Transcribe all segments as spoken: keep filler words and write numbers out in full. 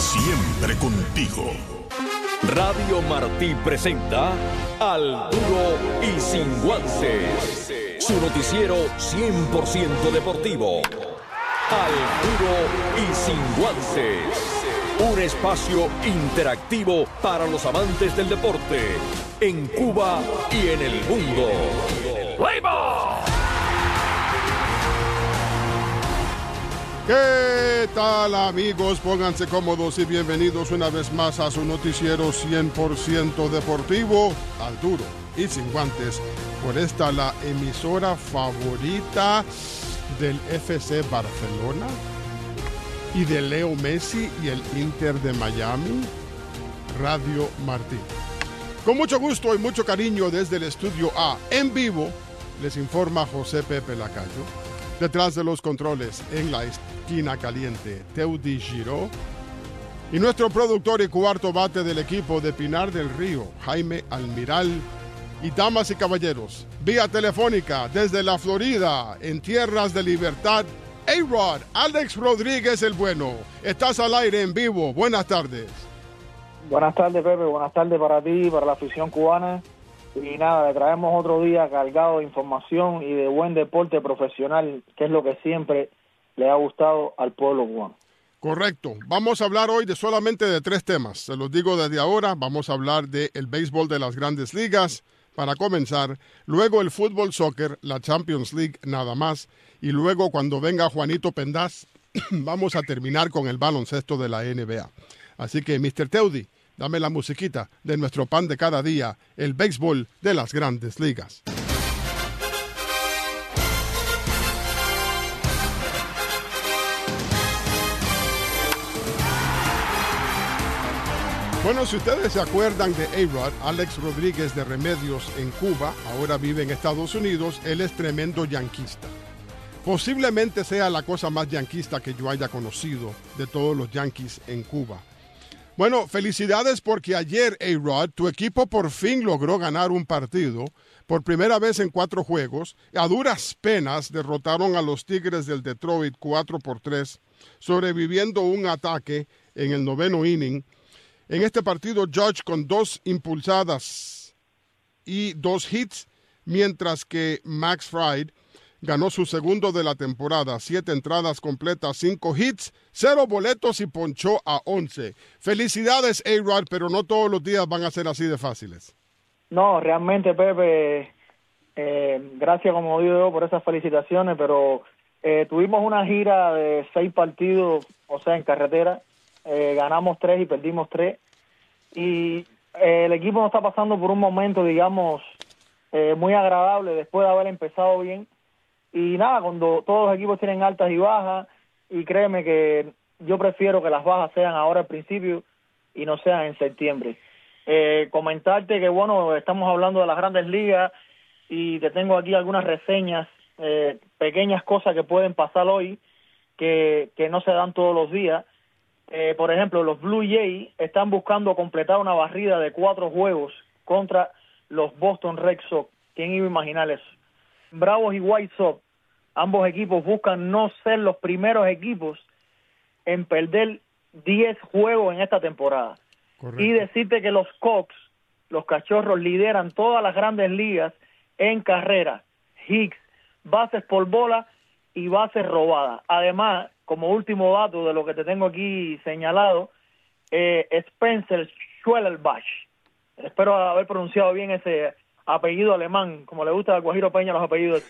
siempre contigo. Radio Martí presenta Al Duro y Sin Guances, su noticiero cien por ciento deportivo. Al Duro y Sin Guances, un espacio interactivo para los amantes del deporte en Cuba y en el mundo. ¡Fuego! ¿Qué tal, amigos? Pónganse cómodos y bienvenidos una vez más a su noticiero cien por ciento deportivo, Al Duro y Sin Guantes, por esta la emisora favorita del F C Barcelona y de Leo Messi y el Inter de Miami, Radio Martí. Con mucho gusto y mucho cariño desde el Estudio A, en vivo, les informa José Pepe Lacayo. Detrás de los controles, en la esquina caliente, Teudi Giró. Y nuestro productor y cuarto bate del equipo de Pinar del Río, Jaime Almiral. Y damas y caballeros, vía telefónica desde la Florida, en tierras de libertad, A-Rod, Alex Rodríguez el Bueno. Estás al aire en vivo. Buenas tardes. Buenas tardes, Pepe. Buenas tardes para ti, para la afición cubana. Y nada, le traemos otro día cargado de información y de buen deporte profesional, que es lo que siempre le ha gustado al pueblo cubano. Correcto. Vamos a hablar hoy de solamente de tres temas. Se los digo desde ahora. Vamos a hablar del béisbol de las grandes ligas, para comenzar. Luego el fútbol soccer, la Champions League, nada más. Y luego, cuando venga Juanito Pendaz, vamos a terminar con el baloncesto de la N B A. Así que, mister Teudi, dame la musiquita de nuestro pan de cada día, el béisbol de las grandes ligas. Bueno, si ustedes se acuerdan de A-Rod, Alex Rodríguez de Remedios en Cuba, ahora vive en Estados Unidos, él es tremendo yanquista. Posiblemente sea la cosa más yanquista que yo haya conocido de todos los yanquis en Cuba. Bueno, felicidades porque ayer, A-Rod, tu equipo por fin logró ganar un partido. Por primera vez en cuatro juegos, a duras penas derrotaron a los Tigres del Detroit cuatro por tres, sobreviviendo un ataque en el noveno inning. En este partido, Judge con dos impulsadas y dos hits, mientras que Max Fried ganó su segundo de la temporada, siete entradas completas, cinco hits, cero boletos y ponchó a once. Felicidades, A-Rod, pero no todos los días van a ser así de fáciles. No, realmente, Pepe, eh, gracias, como digo yo, por esas felicitaciones, pero eh, tuvimos una gira de seis partidos, o sea, en carretera. Eh, ganamos tres y perdimos tres, y eh, el equipo no está pasando por un momento, digamos, eh, muy agradable después de haber empezado bien. Y nada, cuando todos los equipos tienen altas y bajas, y créeme que yo prefiero que las bajas sean ahora al principio y no sean en septiembre. Eh, comentarte que, bueno, estamos hablando de las grandes ligas y te tengo aquí algunas reseñas, eh, pequeñas cosas que pueden pasar hoy, que, que no se dan todos los días. Eh, por ejemplo, los Blue Jays están buscando completar una barrida de cuatro juegos contra los Boston Red Sox. ¿Quién iba a imaginar eso? Bravos y White Sox, ambos equipos buscan no ser los primeros equipos en perder diez juegos en esta temporada. Correcto. Y decirte que los Cubs, los Cachorros, lideran todas las grandes ligas en carrera, hits, bases por bola y bases robadas. Además, como último dato de lo que te tengo aquí señalado, eh, Spencer Schwellenbach, espero haber pronunciado bien ese apellido alemán, como le gusta a Guajiro Peña los apellidos,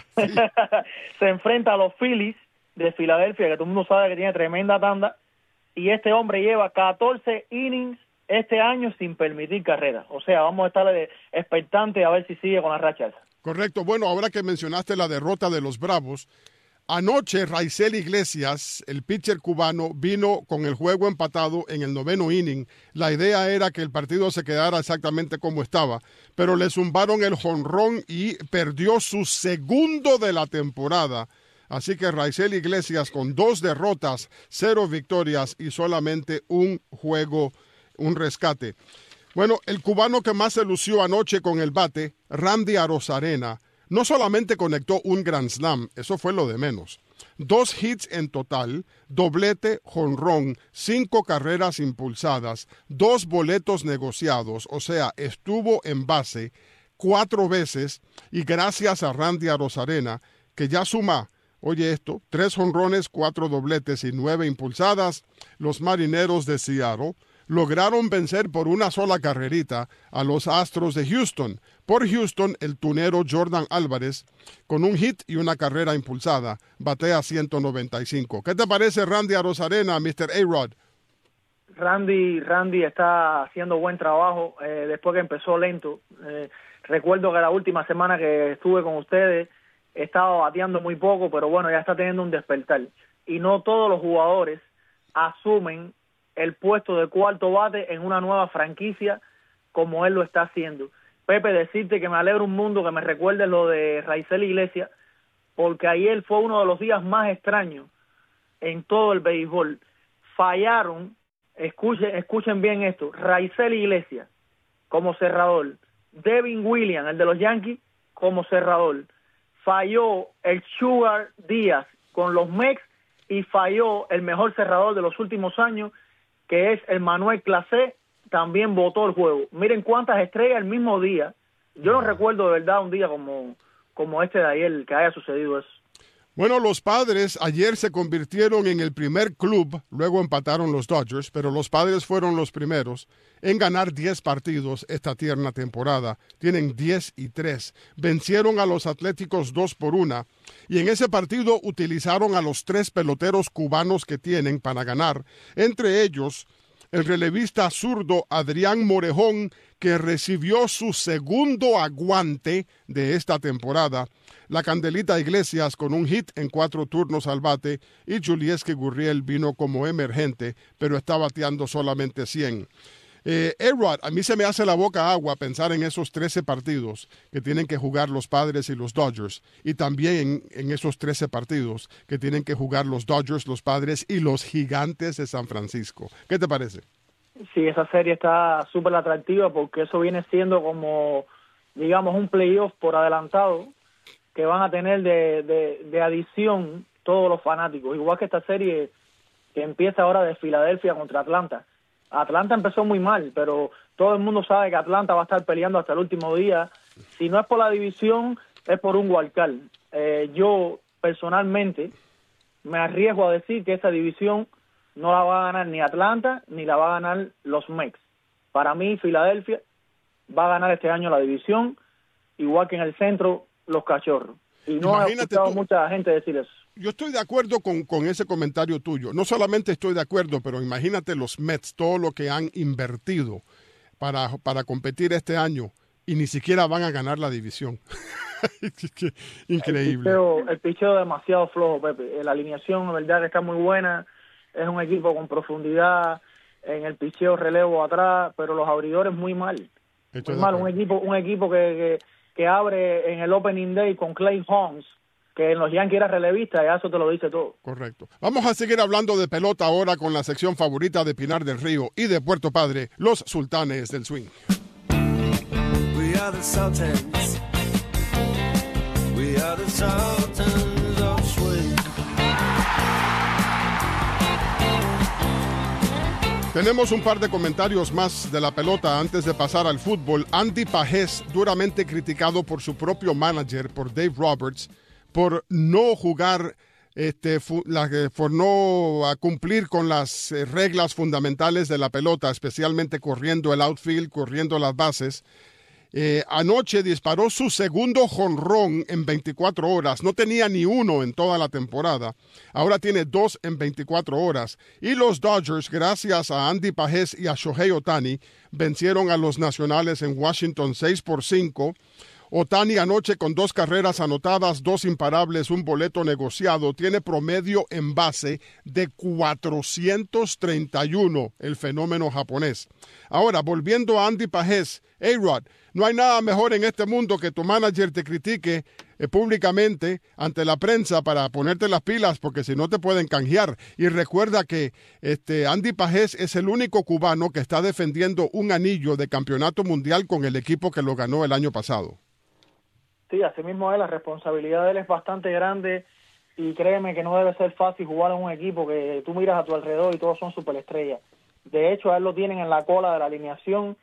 se enfrenta a los Phillies de Filadelfia, que todo el mundo sabe que tiene tremenda tanda, y este hombre lleva catorce innings este año sin permitir carreras. O sea, vamos a estar expectantes a ver si sigue con la racha esa. Correcto. Bueno, ahora que mencionaste la derrota de los Bravos, anoche Raisel Iglesias, el pitcher cubano, vino con el juego empatado en el noveno inning. La idea era que el partido se quedara exactamente como estaba, pero le zumbaron el jonrón y perdió su segundo de la temporada. Así que Raisel Iglesias con dos derrotas, cero victorias y solamente un juego, un rescate. Bueno, el cubano que más se lució anoche con el bate, Randy Arozarena, no solamente conectó un Grand Slam, eso fue lo de menos. dos hits en total, doblete, jonrón, cinco carreras impulsadas, dos boletos negociados, o sea, estuvo en base cuatro veces y gracias a Randy Arozarena, que ya suma, oye esto, tres jonrones, cuatro dobletes y nueve impulsadas, los Marineros de Seattle lograron vencer por una sola carrerita a los Astros de Houston. Por Houston, el tunero Jordan Álvarez, con un hit y una carrera impulsada, batea ciento noventa y cinco. ¿Qué te parece Randy Arozarena, mister A-Rod? Randy, Randy está haciendo buen trabajo eh, después que empezó lento. Eh, recuerdo que la última semana que estuve con ustedes estaba bateando muy poco, pero bueno, ya está teniendo un despertar. Y no todos los jugadores asumen el puesto de cuarto bate en una nueva franquicia como él lo está haciendo. Pepe, decirte que me alegro un mundo que me recuerde lo de Raisel Iglesias, porque ayer fue uno de los días más extraños en todo el béisbol. Fallaron, escuchen, escuchen bien esto, Raisel Iglesias como cerrador, Devin Williams, el de los Yankees, como cerrador. Falló el Sugar Díaz con los Mex y falló el mejor cerrador de los últimos años, que es el Manuel Clase, también votó el juego. Miren cuántas estrellas el mismo día. Yo no recuerdo de verdad un día como, como este de ayer que haya sucedido eso. Bueno, los Padres ayer se convirtieron en el primer club, luego empataron los Dodgers, pero los Padres fueron los primeros en ganar diez partidos esta tierna temporada. Tienen diez y tres. Vencieron a los Atléticos dos por una y en ese partido utilizaron a los tres peloteros cubanos que tienen para ganar, entre ellos el relevista zurdo Adrián Morejón, que recibió su segundo aguante de esta temporada, la Candelita Iglesias con un hit en cuatro turnos al bate y Julieski Gurriel vino como emergente, pero está bateando solamente cien. Eh, A-Rod, a mí se me hace la boca agua pensar en esos trece partidos que tienen que jugar los Padres y los Dodgers, y también en, en esos trece partidos que tienen que jugar los Dodgers, los Padres y los Gigantes de San Francisco. ¿Qué te parece? Sí, esa serie está súper atractiva porque eso viene siendo como, digamos, un playoff por adelantado que van a tener de, de, de adición todos los fanáticos. Igual que esta serie que empieza ahora de Filadelfia contra Atlanta. Atlanta empezó muy mal, pero todo el mundo sabe que Atlanta va a estar peleando hasta el último día. Si no es por la división, es por un wildcard. Eh, yo, personalmente, me arriesgo a decir que esa división no la va a ganar ni Atlanta, ni la va a ganar los Mex. Para mí, Filadelfia va a ganar este año la división, igual que en el centro, los Cachorros. Y no he escuchado tú, mucha gente decir eso. Yo estoy de acuerdo con, con ese comentario tuyo. No solamente estoy de acuerdo, pero imagínate los Mets, todo lo que han invertido para, para competir este año y ni siquiera van a ganar la división. Increíble. El picheo, el picheo demasiado flojo, Pepe. La alineación, la verdad, que está muy buena. Es un equipo con profundidad en el picheo, relevo atrás, pero los abridores muy mal. Muy mal. Un equipo, un equipo que, que, que abre en el Opening Day con Clay Holmes, que en los Yankees era relevista, y eso te lo dice todo. Correcto. Vamos a seguir hablando de pelota ahora con la sección favorita de Pinar del Río y de Puerto Padre, los Sultanes del Swing. We are the Sultans. We are the Sultans of Swing. Tenemos un par de comentarios más de la pelota antes de pasar al fútbol. Andy Pajés, duramente criticado por su propio manager, por Dave Roberts, por no jugar, este, fu- la, por no cumplir con las eh, reglas fundamentales de la pelota, especialmente corriendo el outfield, corriendo las bases. Eh, anoche disparó su segundo jonrón en veinticuatro horas. No tenía ni uno en toda la temporada. Ahora tiene dos en veinticuatro horas. Y los Dodgers, gracias a Andy Pajés y a Shohei Ohtani, vencieron a los Nacionales en Washington seis por cinco. Ohtani anoche con dos carreras anotadas, dos imparables, un boleto negociado, tiene promedio en base de cuatrocientos treinta y uno, el fenómeno japonés. Ahora, volviendo a Andy Pajés, A-Rod, no hay nada mejor en este mundo que tu manager te critique eh, públicamente ante la prensa para ponerte las pilas, porque si no te pueden canjear. Y recuerda que este Andy Pajés es el único cubano que está defendiendo un anillo de campeonato mundial con el equipo que lo ganó el año pasado. Sí, así mismo es, la responsabilidad de él es bastante grande y créeme que no debe ser fácil jugar en un equipo que tú miras a tu alrededor y todos son superestrellas. De hecho, a él lo tienen en la cola de la alineación,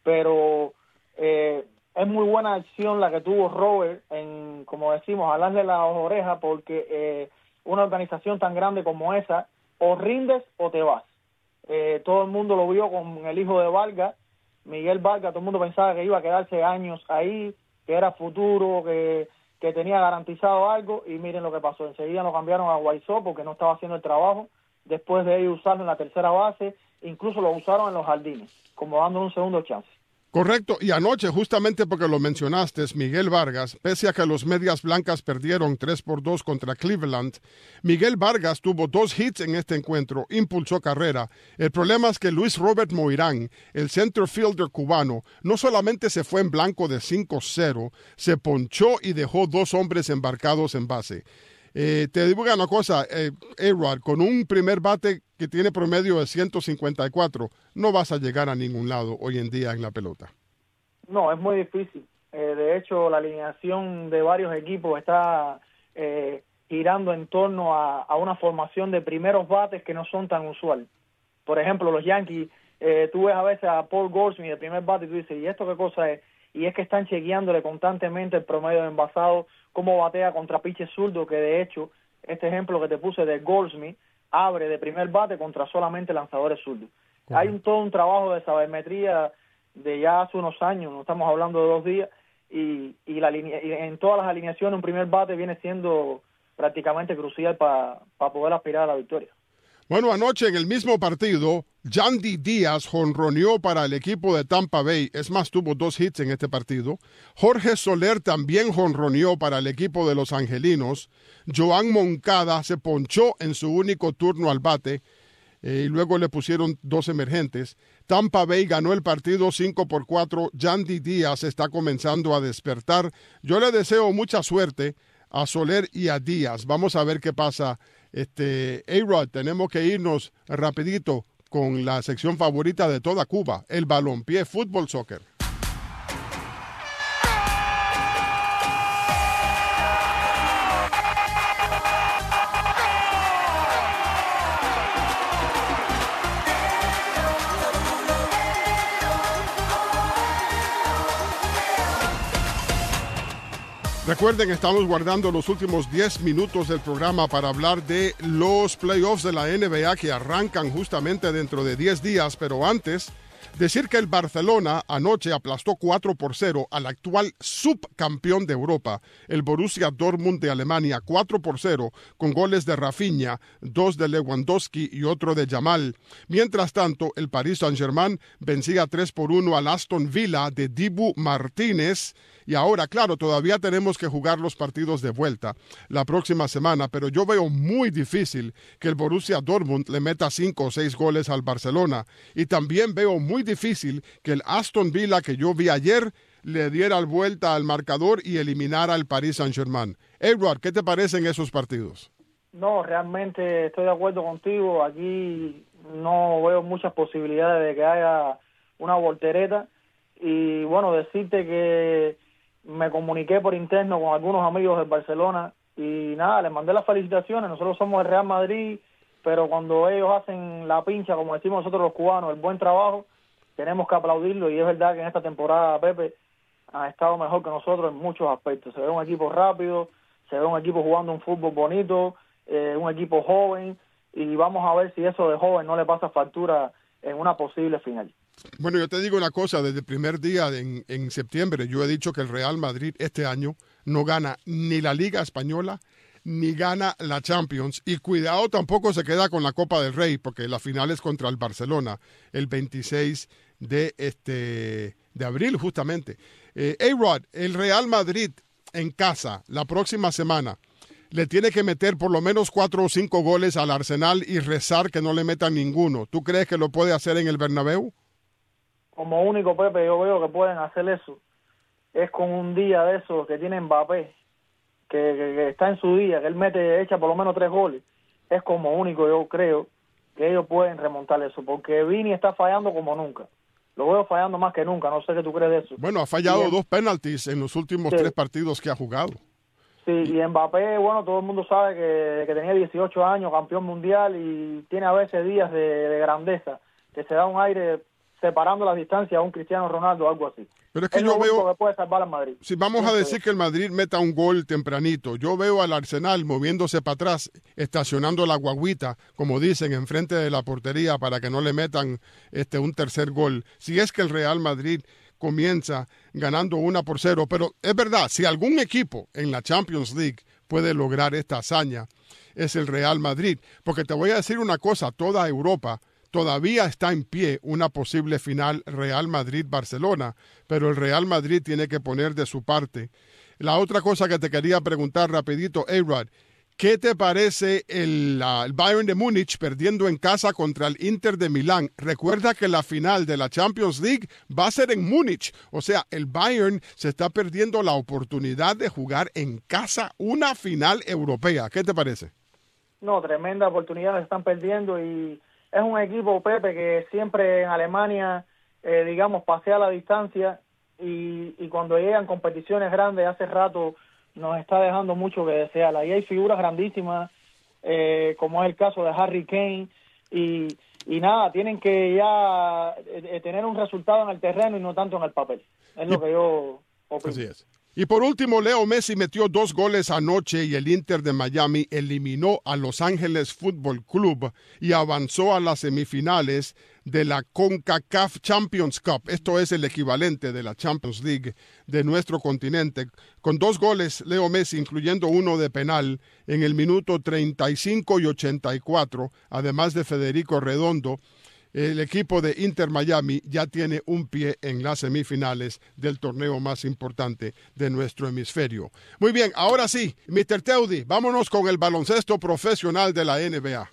pero eh, es muy buena acción la que tuvo Robert en, como decimos, jalarle las orejas, porque eh, una organización tan grande como esa, o rindes o te vas. Eh, todo el mundo lo vio con el hijo de Vargas, Miguel Vargas. Todo el mundo pensaba que iba a quedarse años ahí, que era futuro, que, que tenía garantizado algo, y miren lo que pasó. Enseguida lo cambiaron a Guaysó porque no estaba haciendo el trabajo. Después de ellos usarlo en la tercera base, incluso lo usaron en los jardines, como dándole un segundo chance. Correcto, y anoche, justamente porque lo mencionaste, Miguel Vargas, pese a que los Medias Blancas perdieron tres por dos contra Cleveland, Miguel Vargas tuvo dos hits en este encuentro, impulsó carrera. El problema es que Luis Robert Moirán, el center fielder cubano, no solamente se fue en blanco de cinco cero, se ponchó y dejó dos hombres embarcados en base. Eh, te digo una cosa, eh, A-Rod, con un primer bate que tiene promedio de ciento cincuenta y cuatro, no vas a llegar a ningún lado hoy en día en la pelota. No, es muy difícil. Eh, de hecho, la alineación de varios equipos está eh, girando en torno a, a una formación de primeros bates que no son tan usual. Por ejemplo, los Yankees, eh, tú ves a veces a Paul Goldschmidt de primer bate y tú dices, ¿y esto qué cosa es? Y es que están chequeándole constantemente el promedio de envasado, cómo batea contra pitches zurdo, que de hecho, este ejemplo que te puse de Goldschmidt, abre de primer bate contra solamente lanzadores zurdos. Uh-huh. Hay un, todo un trabajo de sabermetría de ya hace unos años, no estamos hablando de dos días, y, y, la linea, y en todas las alineaciones un primer bate viene siendo prácticamente crucial para pa poder aspirar a la victoria. Bueno, anoche en el mismo partido, Yandy Díaz jonroneó para el equipo de Tampa Bay. Es más, tuvo dos hits en este partido. Jorge Soler también jonroneó para el equipo de los Angelinos. Joan Moncada se ponchó en su único turno al bate eh, y luego le pusieron dos emergentes. Tampa Bay ganó el partido cinco por cuatro. Yandy Díaz está comenzando a despertar. Yo le deseo mucha suerte a Soler y a Díaz. Vamos a ver qué pasa. Este, A-Rod, tenemos que irnos rapidito con la sección favorita de toda Cuba, el balompié, fútbol, soccer. Recuerden, estamos guardando los últimos diez minutos del programa para hablar de los playoffs de la N B A que arrancan justamente dentro de diez días, pero antes, decir que el Barcelona anoche aplastó cuatro por cero al actual subcampeón de Europa, el Borussia Dortmund de Alemania, cuatro por cero, con goles de Rafinha, dos de Lewandowski y otro de Yamal. Mientras tanto, el Paris Saint-Germain vencía tres por uno al Aston Villa de Dibu Martínez. Y ahora, claro, todavía tenemos que jugar los partidos de vuelta la próxima semana, pero yo veo muy difícil que el Borussia Dortmund le meta cinco o seis goles al Barcelona. Y también veo muy difícil que el Aston Villa que yo vi ayer le diera vuelta al marcador y eliminara al Paris Saint-Germain. Edward, ¿qué te parecen esos partidos? No, realmente estoy de acuerdo contigo. Aquí no veo muchas posibilidades de que haya una voltereta. Y bueno, decirte que me comuniqué por interno con algunos amigos del Barcelona y nada, les mandé las felicitaciones. Nosotros somos el Real Madrid, pero cuando ellos hacen la pincha, como decimos nosotros los cubanos, el buen trabajo, tenemos que aplaudirlo. Y es verdad que en esta temporada Pepe ha estado mejor que nosotros en muchos aspectos. Se ve un equipo rápido, se ve un equipo jugando un fútbol bonito, eh, un equipo joven, y vamos a ver si eso de joven no le pasa factura en una posible final. Bueno, yo te digo una cosa, desde el primer día en, en septiembre yo he dicho que el Real Madrid este año no gana ni la Liga Española ni gana la Champions, y cuidado, tampoco se queda con la Copa del Rey, porque la final es contra el Barcelona el veintiséis de, este, de abril justamente. Eh, A-Rod, el Real Madrid en casa la próxima semana le tiene que meter por lo menos cuatro o cinco goles al Arsenal y rezar que no le metan ninguno. ¿Tú crees que lo puede hacer en el Bernabéu? Como único, Pepe, yo veo que pueden hacer eso es con un día de esos que tiene Mbappé, que, que, que está en su día, que él mete, echa por lo menos tres goles. Es como único, yo creo, que ellos pueden remontar eso, porque Vini está fallando como nunca. Lo veo fallando más que nunca, no sé qué tú crees de eso. Bueno, ha fallado Bien. dos penaltis en los últimos sí. tres partidos que ha jugado. Sí, y Mbappé, bueno, todo el mundo sabe que, que tenía dieciocho años, campeón mundial, y tiene a veces días de, de grandeza, que se da un aire separando las distancias a un Cristiano Ronaldo o algo así. Pero es que es yo lo único veo, que puede salvar al Madrid. si vamos a decir que el Madrid meta un gol tempranito, yo veo al Arsenal moviéndose para atrás, estacionando la guaguita, como dicen, enfrente de la portería para que no le metan este un tercer gol. Si es que el Real Madrid comienza ganando una por cero, pero es verdad, si algún equipo en la Champions League puede lograr esta hazaña, es el Real Madrid, porque te voy a decir una cosa, toda Europa todavía está en pie una posible final Real Madrid-Barcelona, pero el Real Madrid tiene que poner de su parte. La otra cosa que te quería preguntar rapidito, A-Rod, ¿qué te parece el, uh, el Bayern de Múnich perdiendo en casa contra el Inter de Milán? Recuerda que la final de la Champions League va a ser en Múnich. O sea, el Bayern se está perdiendo la oportunidad de jugar en casa una final europea. ¿Qué te parece? No, tremenda oportunidad se están perdiendo y es un equipo, Pepe, que siempre en Alemania, eh, digamos, pasea la distancia y, y cuando llegan competiciones grandes hace rato nos está dejando mucho que desear. Ahí hay figuras grandísimas, eh, como es el caso de Harry Kane, y, y nada, tienen que ya eh, tener un resultado en el terreno y no tanto en el papel. Es lo que yo opino. Así es. Y por último, Leo Messi metió dos goles anoche y el Inter de Miami eliminó a Los Ángeles Fútbol Club y avanzó a las semifinales de la CONCACAF Champions Cup. Esto es el equivalente de la Champions League de nuestro continente. Con dos goles, Leo Messi, incluyendo uno de penal, en el minuto treinta y cinco y ochenta y cuatro, además de Federico Redondo, el equipo de Inter Miami ya tiene un pie en las semifinales del torneo más importante de nuestro hemisferio. Muy bien, ahora sí, mister Teudi, vámonos con el baloncesto profesional de la N B A.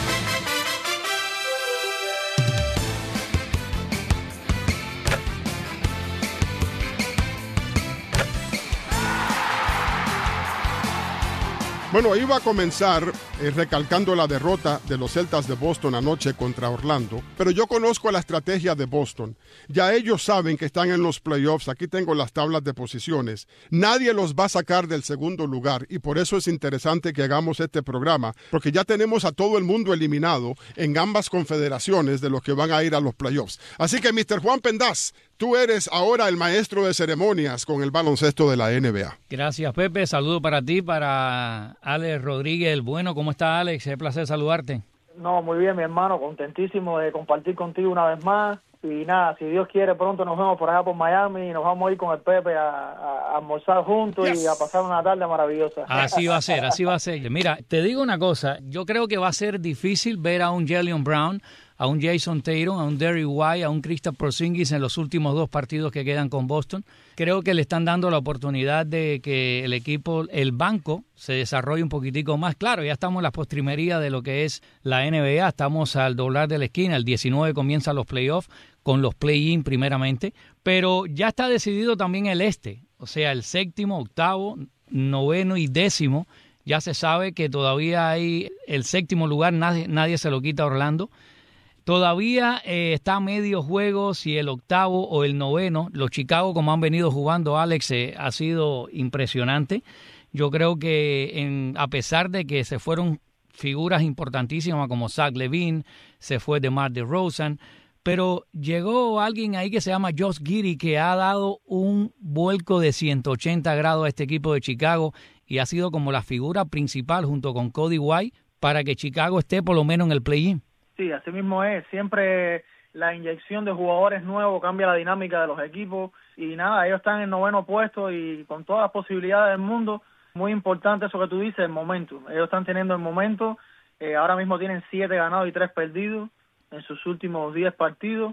Bueno, iba a comenzar eh, recalcando la derrota de los Celtas de Boston anoche contra Orlando, pero yo conozco la estrategia de Boston. Ya ellos saben que están en los playoffs, aquí tengo las tablas de posiciones. Nadie los va a sacar del segundo lugar y por eso es interesante que hagamos este programa, porque ya tenemos a todo el mundo eliminado en ambas confederaciones de los que van a ir a los playoffs. Así que, mister Juan Pendaz, tú eres ahora el maestro de ceremonias con el baloncesto de la N B A. Gracias, Pepe. Saludo para ti, para Alex Rodríguez, el bueno. ¿Cómo está, Alex? Es un placer saludarte. No, muy bien, mi hermano. Contentísimo de compartir contigo una vez más. Y nada, si Dios quiere, pronto nos vemos por allá por Miami y nos vamos a ir con el Pepe a, a, a almorzar juntos yes. y a pasar una tarde maravillosa. Así va a ser, así va a ser. Mira, te digo una cosa. Yo creo que va a ser difícil ver a un Jaylen Brown, a un Jason Tatum, a un Derrick White, a un Kristaps Porzingis en los últimos dos partidos que quedan con Boston. Creo que le están dando la oportunidad de que el equipo, el banco, se desarrolle un poquitico más. Claro, ya estamos en la postrimería de lo que es la N B A, estamos al doblar de la esquina, el diecinueve comienzan los playoffs, con los play-in primeramente, pero ya está decidido también el este, o sea, el séptimo, octavo, noveno y décimo. Ya se sabe que todavía hay el séptimo lugar, nadie, nadie se lo quita a Orlando. Todavía eh, está a medio juego si el octavo o el noveno. Los Chicago, como han venido jugando, Alex, eh, ha sido impresionante. Yo creo que en, a pesar de que se fueron figuras importantísimas como Zach LaVine, se fue DeMar DeRozan, pero llegó alguien ahí que se llama Josh Giddey, que ha dado un vuelco de ciento ochenta grados a este equipo de Chicago y ha sido como la figura principal junto con Cody White para que Chicago esté por lo menos en el play-in. Sí, así mismo es. Siempre la inyección de jugadores nuevos cambia la dinámica de los equipos y nada, ellos están en noveno puesto y con todas las posibilidades del mundo. Muy importante eso que tú dices, el momento. Ellos están teniendo el momento. Eh, ahora mismo tienen siete ganados y tres perdidos en sus últimos diez partidos.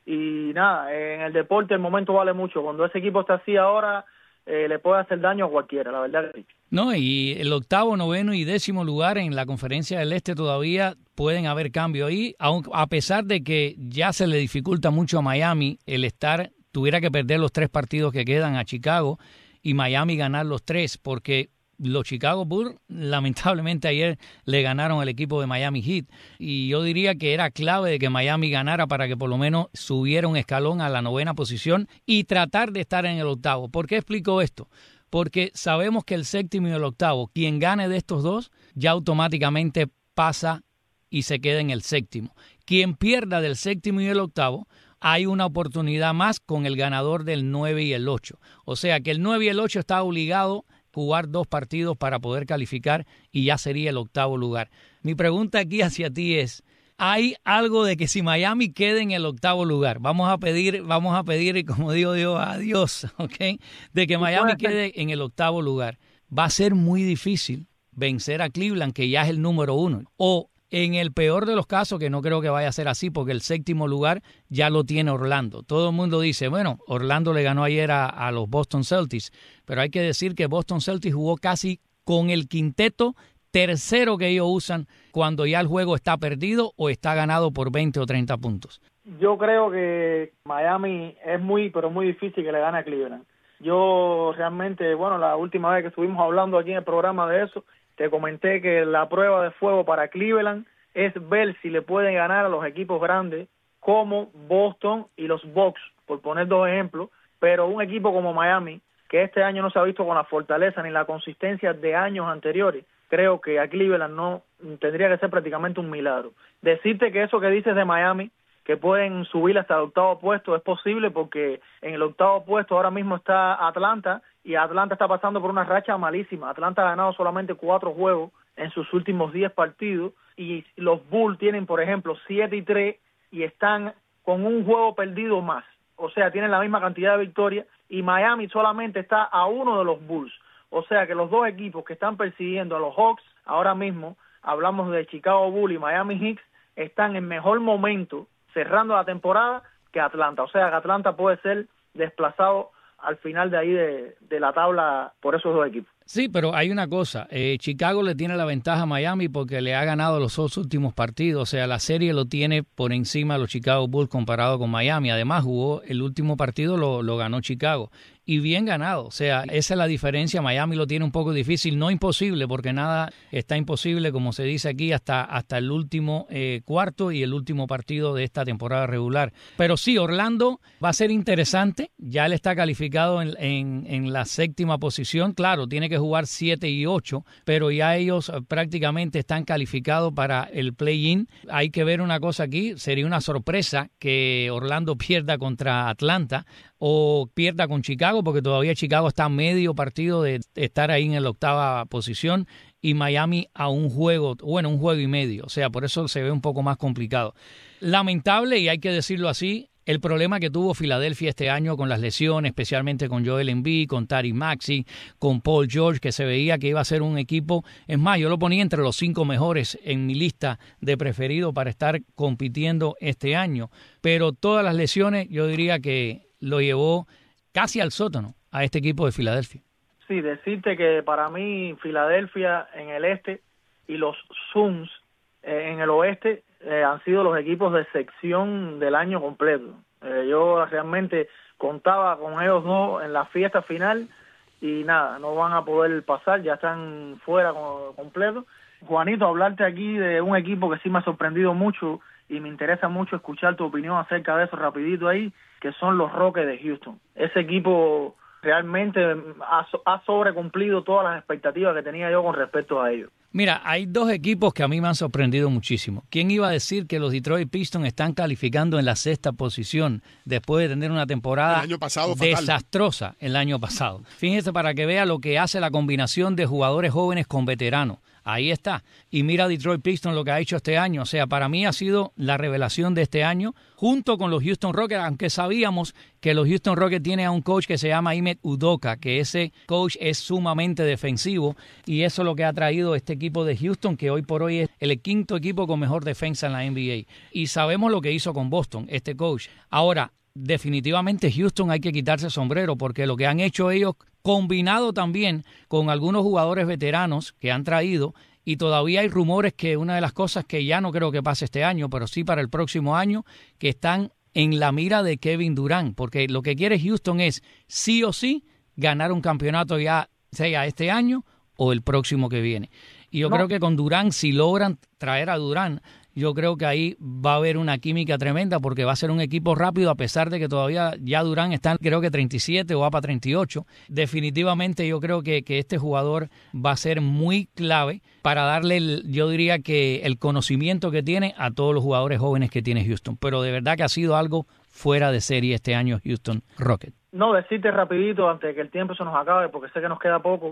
Y nada, en el deporte el momento vale mucho. Cuando ese equipo está así ahora, eh, le puede hacer daño a cualquiera, la verdad que sí. No, y el octavo, noveno y décimo lugar en la Conferencia del Este todavía pueden haber cambio ahí, aun, a pesar de que ya se le dificulta mucho a Miami el estar, tuviera que perder los tres partidos que quedan a Chicago y Miami ganar los tres, porque los Chicago Bulls lamentablemente ayer le ganaron al equipo de Miami Heat y yo diría que era clave de que Miami ganara para que por lo menos subiera un escalón a la novena posición y tratar de estar en el octavo. ¿Por qué explico esto? porque sabemos que el séptimo y el octavo, quien gane de estos dos, ya automáticamente pasa y se queda en el séptimo. Quien pierda del séptimo y el octavo, hay una oportunidad más con el ganador del nueve y el ocho. O sea que el nueve y el ocho está obligado a jugar dos partidos para poder calificar y ya sería el octavo lugar. Mi pregunta aquí hacia ti es, ¿hay algo de que si Miami quede en el octavo lugar, vamos a pedir, vamos a pedir, como digo yo, adiós, ¿ok? De que Miami quede en el octavo lugar, va a ser muy difícil vencer a Cleveland, que ya es el número uno, o en el peor de los casos, que no creo que vaya a ser así, porque el séptimo lugar ya lo tiene Orlando. Todo el mundo dice, bueno, Orlando le ganó ayer a, a los Boston Celtics, pero hay que decir que Boston Celtics jugó casi con el quinteto tercero que ellos usan cuando ya el juego está perdido o está ganado por veinte o treinta puntos. Yo creo que Miami es muy, pero muy difícil que le gane a Cleveland. Yo realmente, bueno, la última vez que estuvimos hablando aquí en el programa de eso, te comenté que la prueba de fuego para Cleveland es ver si le pueden ganar a los equipos grandes como Boston y los Bucks, por poner dos ejemplos, pero un equipo como Miami, que este año no se ha visto con la fortaleza ni la consistencia de años anteriores, creo que a Cleveland no tendría que ser prácticamente un milagro. Decirte que eso que dices de Miami, que pueden subir hasta el octavo puesto, es posible porque en el octavo puesto ahora mismo está Atlanta, y Atlanta está pasando por una racha malísima. Atlanta ha ganado solamente cuatro juegos en sus últimos diez partidos, y los Bulls tienen, por ejemplo, siete y tres, y están con un juego perdido más. O sea, tienen la misma cantidad de victorias, y Miami solamente está a uno de los Bulls. O sea que los dos equipos que están persiguiendo a los Hawks, ahora mismo, hablamos de Chicago Bulls y Miami Heat, están en mejor momento cerrando la temporada que Atlanta. O sea que Atlanta puede ser desplazado al final de ahí de, de la tabla por esos dos equipos. Sí, pero hay una cosa, eh, Chicago le tiene la ventaja a Miami porque le ha ganado los dos últimos partidos, o sea, la serie lo tiene por encima de los Chicago Bulls comparado con Miami. Además, jugó el último partido, lo, lo ganó Chicago, y bien ganado, o sea, esa es la diferencia. Miami lo tiene un poco difícil, no imposible, porque nada está imposible, como se dice aquí, hasta, hasta el último eh, cuarto y el último partido de esta temporada regular. Pero sí, Orlando va a ser interesante, ya él está calificado en, en, en la séptima posición, claro, tiene que jugar siete y ocho, pero ya ellos prácticamente están calificados para el play-in. Hay que ver una cosa aquí, sería una sorpresa que Orlando pierda contra Atlanta o pierda con Chicago, porque todavía Chicago está a medio partido de estar ahí en la octava posición y Miami a un juego, bueno, un juego y medio, o sea, por eso se ve un poco más complicado. Lamentable, y hay que decirlo así, el problema que tuvo Filadelfia este año con las lesiones, especialmente con Joel Embiid, con Tyrese Maxey, con Paul George, que se veía que iba a ser un equipo. Es más, yo lo ponía entre los cinco mejores en mi lista de preferido para estar compitiendo este año. Pero todas las lesiones, yo diría que lo llevó casi al sótano a este equipo de Filadelfia. Sí, decirte que para mí Filadelfia en el este y los Suns eh, en el oeste Eh, han sido los equipos de sección del año completo. Eh, yo realmente contaba con ellos dos en la fiesta final y nada, no van a poder pasar, ya están fuera con, completo. Juanito, hablarte aquí de un equipo que sí me ha sorprendido mucho y me interesa mucho escuchar tu opinión acerca de eso rapidito ahí, que son los Rockets de Houston. Ese equipo realmente ha, ha sobrecumplido todas las expectativas que tenía yo con respecto a ellos. Mira, hay dos equipos que a mí me han sorprendido muchísimo. ¿Quién iba a decir que los Detroit Pistons están calificando en la sexta posición después de tener una temporada el año pasado, desastrosa el año pasado? Fíjense para que vea lo que hace la combinación de jugadores jóvenes con veteranos. Ahí está. Y mira Detroit Pistons lo que ha hecho este año. O sea, para mí ha sido la revelación de este año, junto con los Houston Rockets, aunque sabíamos que los Houston Rockets tienen a un coach que se llama Ime Udoka, que ese coach es sumamente defensivo, y eso es lo que ha traído este equipo de Houston, que hoy por hoy es el quinto equipo con mejor defensa en la N B A. Y sabemos lo que hizo con Boston, este coach. Ahora, definitivamente Houston hay que quitarse el sombrero, porque lo que han hecho ellos, combinado también con algunos jugadores veteranos que han traído, y todavía hay rumores que una de las cosas que ya no creo que pase este año, pero sí para el próximo año, que están en la mira de Kevin Durant, porque lo que quiere Houston es sí o sí ganar un campeonato, ya sea este año o el próximo que viene. Y yo no. creo que con Durant, si logran traer a Durant, yo creo que ahí va a haber una química tremenda porque va a ser un equipo rápido a pesar de que todavía ya Durant está creo que treinta y siete o va para treinta y ocho. Definitivamente yo creo que, que este jugador va a ser muy clave para darle, el, yo diría que el conocimiento que tiene a todos los jugadores jóvenes que tiene Houston. Pero de verdad que ha sido algo fuera de serie este año Houston Rockets. No, decirte rapidito antes de que el tiempo se nos acabe, porque sé que nos queda poco,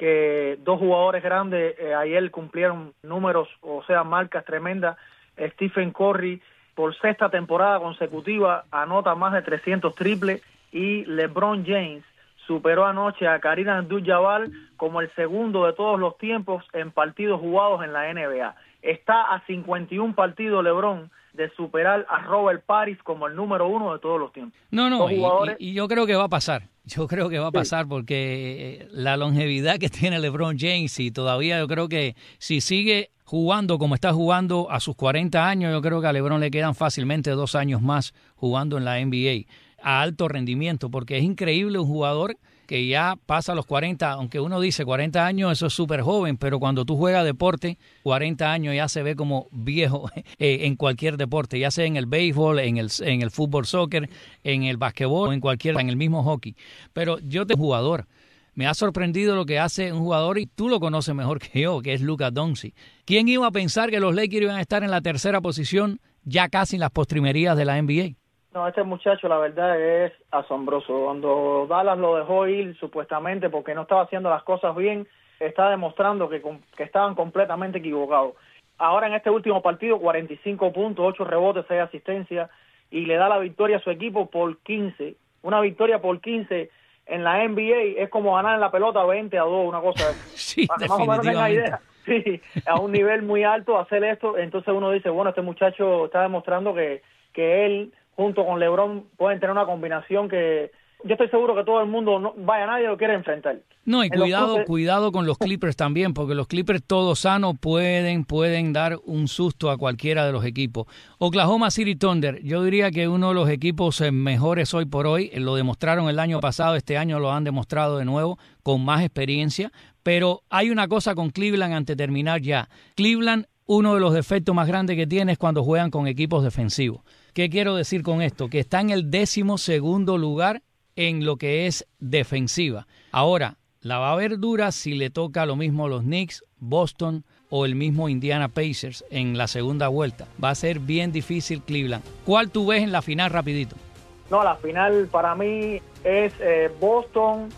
que dos jugadores grandes eh, ayer cumplieron números, o sea, marcas tremendas. Stephen Curry, por sexta temporada consecutiva, anota más de trescientos triples, y LeBron James superó anoche a Kareem Abdul-Jabbar como el segundo de todos los tiempos en partidos jugados en la N B A. Está a cincuenta y uno partidos LeBron de superar a Robert Parrish como el número uno de todos los tiempos. No, no, y, y yo creo que va a pasar. Yo creo que va a pasar sí. porque la longevidad que tiene LeBron James, y todavía yo creo que si sigue jugando como está jugando a sus cuarenta años, yo creo que a LeBron le quedan fácilmente dos años más jugando en la N B A a alto rendimiento, porque es increíble un jugador que ya pasa los cuarenta, aunque uno dice cuarenta años, eso es súper joven, pero cuando tú juegas deporte, cuarenta años ya se ve como viejo eh, en cualquier deporte, ya sea en el béisbol, en el, en el fútbol, soccer, en el basquetbol, en cualquier, en el mismo hockey. Pero yo te jugador, me ha sorprendido lo que hace un jugador, y tú lo conoces mejor que yo, que es Luka Doncic. ¿Quién iba a pensar que los Lakers iban a estar en la tercera posición ya casi en las postrimerías de la N B A? No, este muchacho la verdad es asombroso. Cuando Dallas lo dejó ir supuestamente porque no estaba haciendo las cosas bien, está demostrando que, que estaban completamente equivocados. Ahora en este último partido, cuarenta y cinco puntos, ocho rebotes, seis asistencias, y le da la victoria a su equipo por quince. Una victoria por quince en la N B A es como ganar en la pelota veinte a dos, una cosa. Sí, más o menos tenga idea. Sí, a un nivel muy alto hacer esto. Entonces uno dice, bueno, este muchacho está demostrando que, que él junto con LeBron pueden tener una combinación que yo estoy seguro que todo el mundo, no, vaya, nadie lo quiere enfrentar. No, y cuidado, cruces... cuidado con los Clippers también, porque los Clippers todos sanos pueden, pueden dar un susto a cualquiera de los equipos. Oklahoma City Thunder, yo diría que uno de los equipos mejores hoy por hoy, lo demostraron el año pasado, este año lo han demostrado de nuevo, con más experiencia, pero hay una cosa con Cleveland antes de terminar ya. Cleveland, uno de los defectos más grandes que tiene es cuando juegan con equipos defensivos. ¿Qué quiero decir con esto? Que está en el décimo segundo lugar en lo que es defensiva. Ahora, la va a ver dura si le toca lo mismo a los Knicks, Boston o el mismo Indiana Pacers en la segunda vuelta. Va a ser bien difícil Cleveland. ¿Cuál tú ves en la final rapidito? No, la final para mí es eh, Boston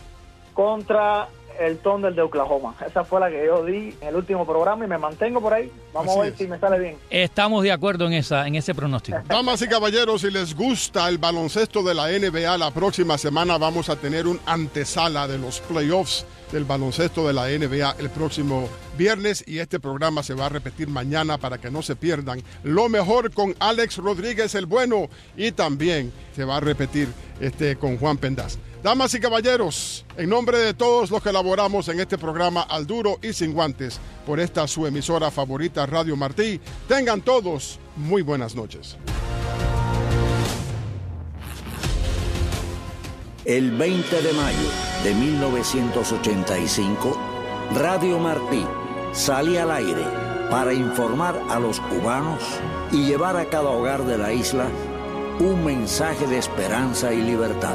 contra el Thunder de Oklahoma. Esa fue la que yo di en el último programa y me mantengo por ahí. Vamos Así a ver es. si me sale bien. Estamos de acuerdo en esa en ese pronóstico. Damas y caballeros, si les gusta el baloncesto de la N B A, la próxima semana vamos a tener un antesala de los playoffs del baloncesto de la N B A el próximo viernes, y este programa se va a repetir mañana para que no se pierdan lo mejor con Alex Rodríguez el Bueno, y también se va a repetir este con Juan Pendaz. Damas y caballeros, en nombre de todos los que elaboramos en este programa Al Duro y Sin Guantes, por esta su emisora favorita Radio Martí, tengan todos muy buenas noches. El veinte de mayo de mil novecientos ochenta y cinco, Radio Martí sale al aire para informar a los cubanos y llevar a cada hogar de la isla un mensaje de esperanza y libertad.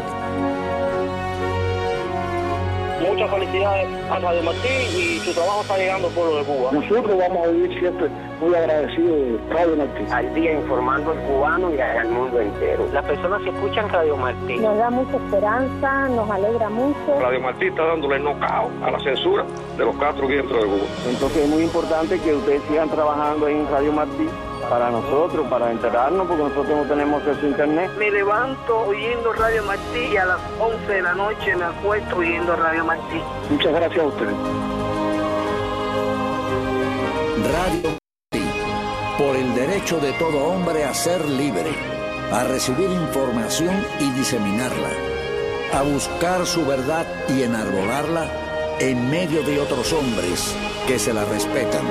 Muchas felicidades a Radio Martí, y su trabajo está llegando al pueblo de Cuba. Nosotros vamos a vivir siempre muy agradecidos de Radio Martí. Al día informando al cubano y al mundo entero. Las personas que escuchan Radio Martí nos da mucha esperanza, nos alegra mucho. Radio Martí está dándole knockout a la censura de los Castro aquí dentro de Cuba. Entonces es muy importante que ustedes sigan trabajando ahí en Radio Martí para nosotros, para enterarnos, porque nosotros no tenemos acceso a internet. Me levanto oyendo Radio Martí y a las once de la noche me acuesto oyendo Radio Martí. Muchas gracias a ustedes. Radio Martí, por el derecho de todo hombre a ser libre, a recibir información y diseminarla, a buscar su verdad y enarbolarla en medio de otros hombres que se la respetan.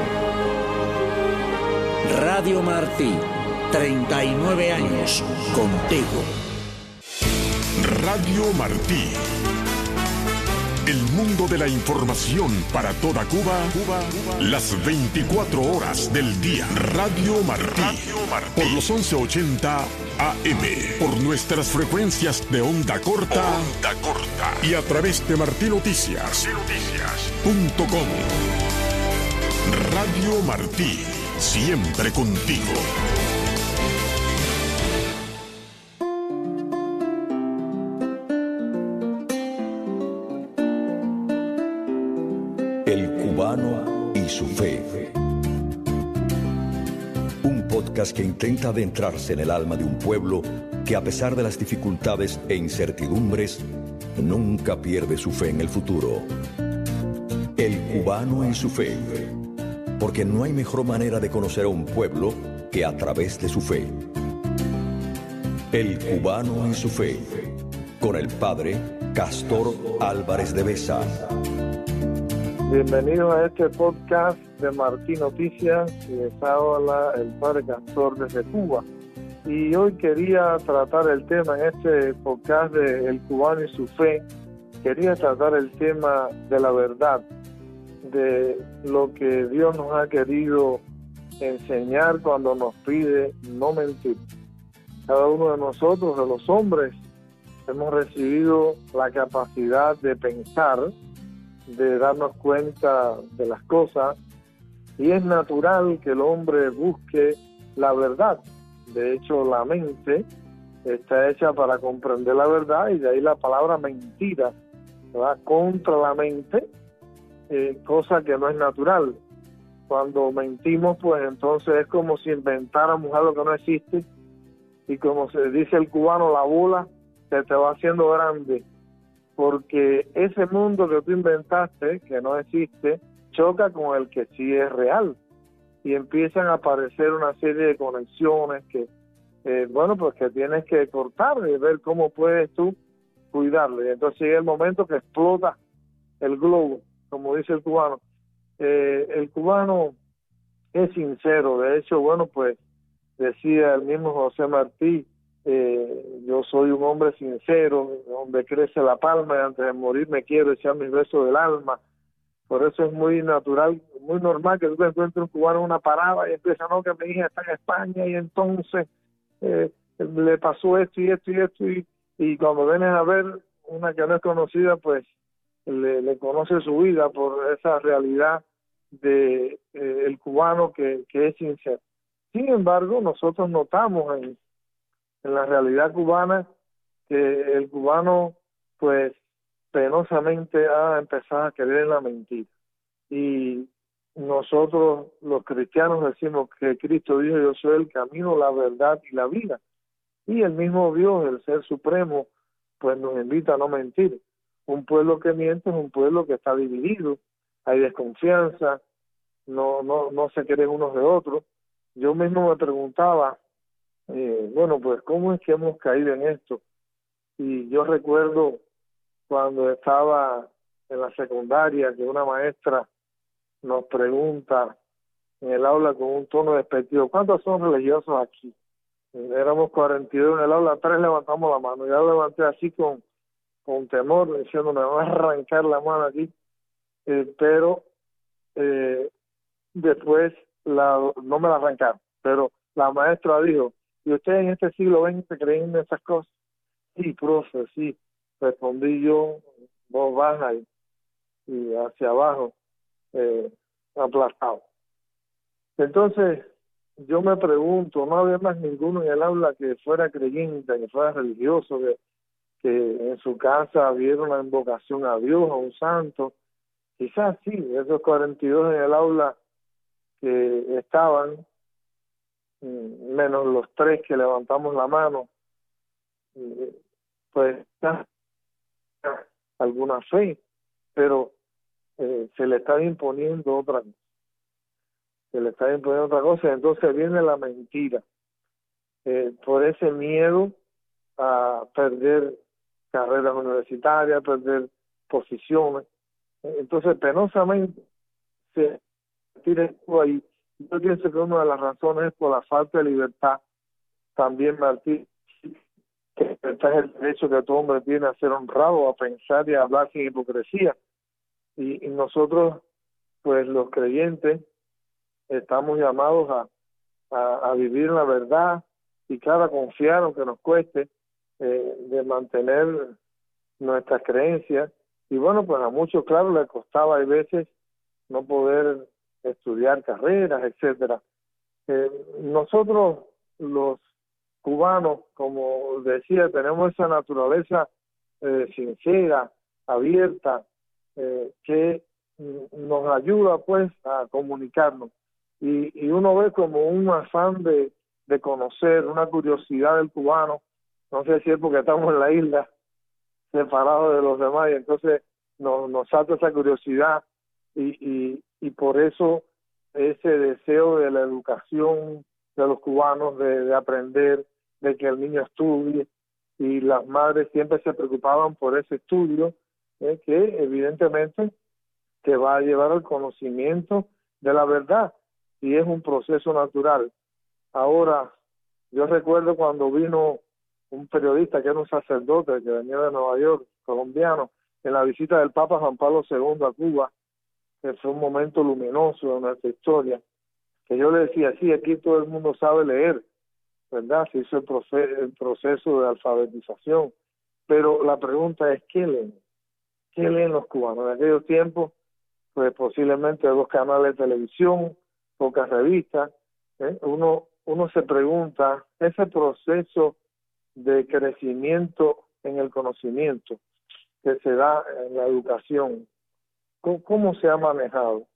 Radio Martí, treinta y nueve años contigo. Radio Martí. El mundo de la información para toda Cuba, Cuba, las veinticuatro horas del día. Radio Martí, Radio Martí. Por los once ochenta A M, por nuestras frecuencias de onda corta, onda corta y a través de martí noticias punto com. Radio Martí, siempre contigo. El cubano y su fe. Un podcast que intenta adentrarse en el alma de un pueblo que, a pesar de las dificultades e incertidumbres, nunca pierde su fe en el futuro. El cubano y su fe. Porque no hay mejor manera de conocer a un pueblo que a través de su fe. El cubano y su fe. Con el padre Castor Álvarez de Besa. Bienvenidos a este podcast de Martí Noticias, y les habla el padre Castor desde Cuba. Y hoy quería tratar el tema en este podcast de El cubano y su fe. Quería tratar el tema de la verdad, de lo que Dios nos ha querido enseñar cuando nos pide no mentir. Cada uno de nosotros, de los hombres, hemos recibido la capacidad de pensar, de darnos cuenta de las cosas, y es natural que el hombre busque la verdad. De hecho, la mente está hecha para comprender la verdad, y de ahí la palabra mentira, ¿verdad? Contra la mente, eh, cosa que no es natural. Cuando mentimos, pues entonces es como si inventáramos algo que no existe, y como se dice el cubano, la bola se te va haciendo grande, porque ese mundo que tú inventaste, que no existe, choca con el que sí es real, y empiezan a aparecer una serie de conexiones que, eh, bueno, pues que tienes que cortar y ver cómo puedes tú cuidarlo. Y entonces llega el momento que explota el globo, como dice el cubano. Eh, el cubano es sincero. De hecho, bueno, pues decía el mismo José Martí, Eh, yo soy un hombre sincero, donde crece la palma, y antes de morir me quiero echar mis besos del alma. Por eso es muy natural, muy normal que tú te encuentres un cubano en una parada y empieza, no, que mi hija está en España y entonces eh, le pasó esto y esto y esto, y, y cuando vienes a ver una que no es conocida, pues le, le conoce su vida por esa realidad de eh, el cubano que, que es sincero. Sin embargo, nosotros notamos en en la realidad cubana que el cubano pues penosamente ha empezado a creer en la mentira, y nosotros los cristianos decimos que Cristo dijo: yo soy el camino, la verdad y la vida, y el mismo Dios, el Ser Supremo, pues nos invita a no mentir. Un pueblo que miente es un pueblo que está dividido, hay desconfianza, no no no se creen unos de otros. Yo mismo me preguntaba, Eh, bueno, pues cómo es que hemos caído en esto. Y yo recuerdo cuando estaba en la secundaria que una maestra nos pregunta en el aula con un tono despectivo: ¿cuántos son religiosos aquí? Éramos cuarenta y dos en el aula, tres levantamos la mano. Yo levanté así con, con temor, diciendo: me va a arrancar la mano aquí. Eh, pero eh, después la, no me la arrancaron, pero la maestra dijo: ¿y ustedes en este siglo veinte creen en esas cosas? Sí, profe, sí, respondí yo, voz baja y, y hacia abajo, eh, aplastado. Entonces, yo me pregunto, no había más ninguno en el aula que fuera creyente, que fuera religioso, que, que en su casa hubiera una invocación a Dios, a un santo. Quizás sí, esos cuarenta y dos en el aula que estaban, menos los tres que levantamos la mano, pues alguna fe, pero eh, se le está imponiendo otra cosa, se le está imponiendo otra cosa, entonces viene la mentira, eh, por ese miedo a perder carreras universitarias, perder posiciones. Entonces penosamente se tira ahí. Yo pienso que una de las razones es por la falta de libertad. También Martí, que libertad es el derecho que todo hombre tiene a ser honrado, a pensar y a hablar sin hipocresía. y, y nosotros, pues los creyentes, estamos llamados a, a, a vivir la verdad y claro, a confiar, aunque nos cueste, eh, de mantener nuestras creencias. Y bueno, pues a muchos, claro, les costaba a veces no poder estudiar carreras, etcétera. Eh, nosotros, los cubanos, como decía, tenemos esa naturaleza eh, sincera, abierta, eh, que nos ayuda pues a comunicarnos. Y, y uno ve como un afán de, de conocer, una curiosidad del cubano, no sé si es porque estamos en la isla, separados de los demás, y entonces nos, nos salta esa curiosidad, y, y, y por eso ese deseo de la educación de los cubanos, de, de aprender, de que el niño estudie, y las madres siempre se preocupaban por ese estudio, eh, que evidentemente te va a llevar al conocimiento de la verdad, y es un proceso natural. Ahora, yo recuerdo cuando vino un periodista que era un sacerdote que venía de Nueva York, colombiano, en la visita del Papa Juan Pablo segundo a Cuba, que fue un momento luminoso de nuestra historia, que yo le decía, sí, aquí todo el mundo sabe leer, ¿verdad? Se hizo el, proce- el proceso de alfabetización, pero la pregunta es, ¿qué leen? ¿Qué leen los cubanos? En aquellos tiempos, pues posiblemente dos canales de televisión, pocas revistas, ¿eh? Uno, uno se pregunta, ese proceso de crecimiento en el conocimiento que se da en la educación, ¿cómo, cómo se ha manejado?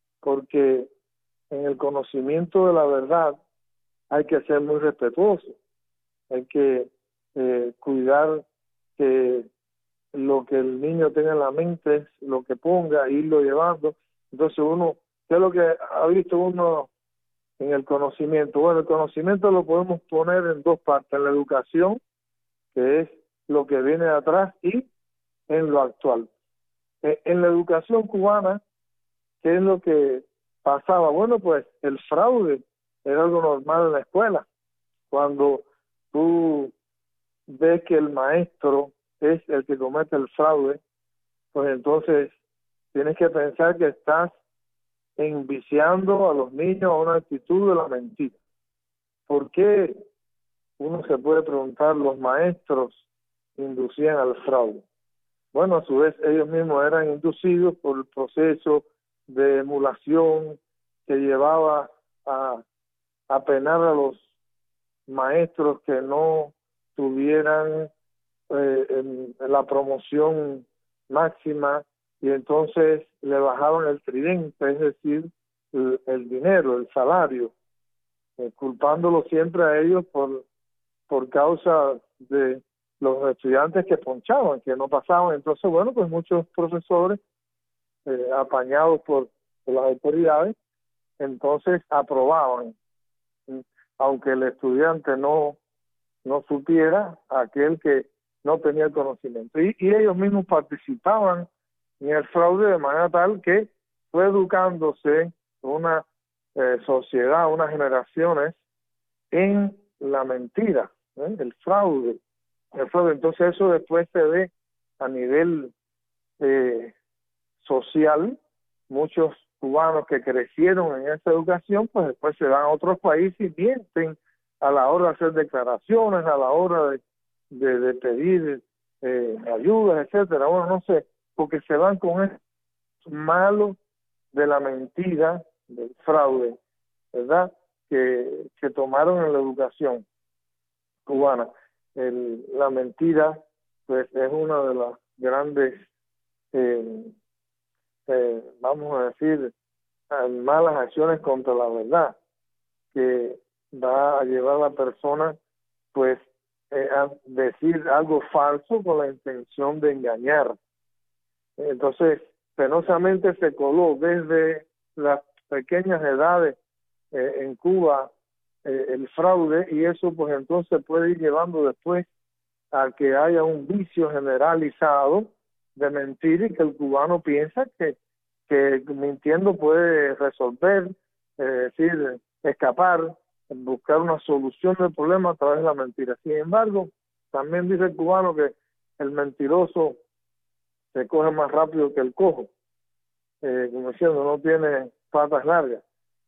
Porque en el conocimiento de la verdad hay que ser muy respetuoso, hay que eh, cuidar que lo que el niño tenga en la mente es lo que ponga, irlo llevando. Entonces uno, ¿qué es lo que ha visto uno en el conocimiento? Bueno, el conocimiento lo podemos poner en dos partes, en la educación, que es lo que viene de atrás, y en lo actual. Eh, en la educación cubana, ¿qué es lo que pasaba? Bueno, pues el fraude era algo normal en la escuela. Cuando tú ves que el maestro es el que comete el fraude, pues entonces tienes que pensar que estás enviciando a los niños a una actitud de la mentira. ¿Por qué? Uno se puede preguntar, los maestros inducían al fraude. Bueno, a su vez ellos mismos eran inducidos por el proceso de emulación que llevaba a, a penar a los maestros que no tuvieran eh, en, en la promoción máxima, y entonces le bajaban el tridente, es decir, el, el dinero, el salario, eh, culpándolo siempre a ellos por, por causa de los estudiantes que ponchaban, que no pasaban. Entonces, bueno, pues muchos profesores, eh, apañados por, por las autoridades, entonces aprobaban, aunque el estudiante no, no supiera, aquel que no tenía el conocimiento. Y, y ellos mismos participaban en el fraude de manera tal que fue educándose una eh, sociedad, unas generaciones en la mentira, ¿eh? el fraude. El fraude. Entonces eso después se ve a nivel eh, social. Muchos cubanos que crecieron en esa educación, pues después se van a otros países y mienten a la hora de hacer declaraciones, a la hora de, de, de pedir eh, ayudas, etcétera. Bueno, no sé, porque se van con eso malo de la mentira, del fraude, ¿verdad?, que, que tomaron en la educación cubana. El, la mentira, pues, es una de las grandes, eh, eh, vamos a decir, malas acciones contra la verdad, que va a llevar a la persona, pues, eh, a decir algo falso con la intención de engañar. Entonces, penosamente se coló desde las pequeñas edades eh, en Cuba eh, el fraude, y eso pues entonces puede ir llevando después a que haya un vicio generalizado de mentir, y que el cubano piensa que, que mintiendo puede resolver, eh, es decir, escapar, buscar una solución del problema a través de la mentira. Sin embargo, también dice el cubano que el mentiroso se coge más rápido que el cojo. eh, como diciendo, no tiene patas largas.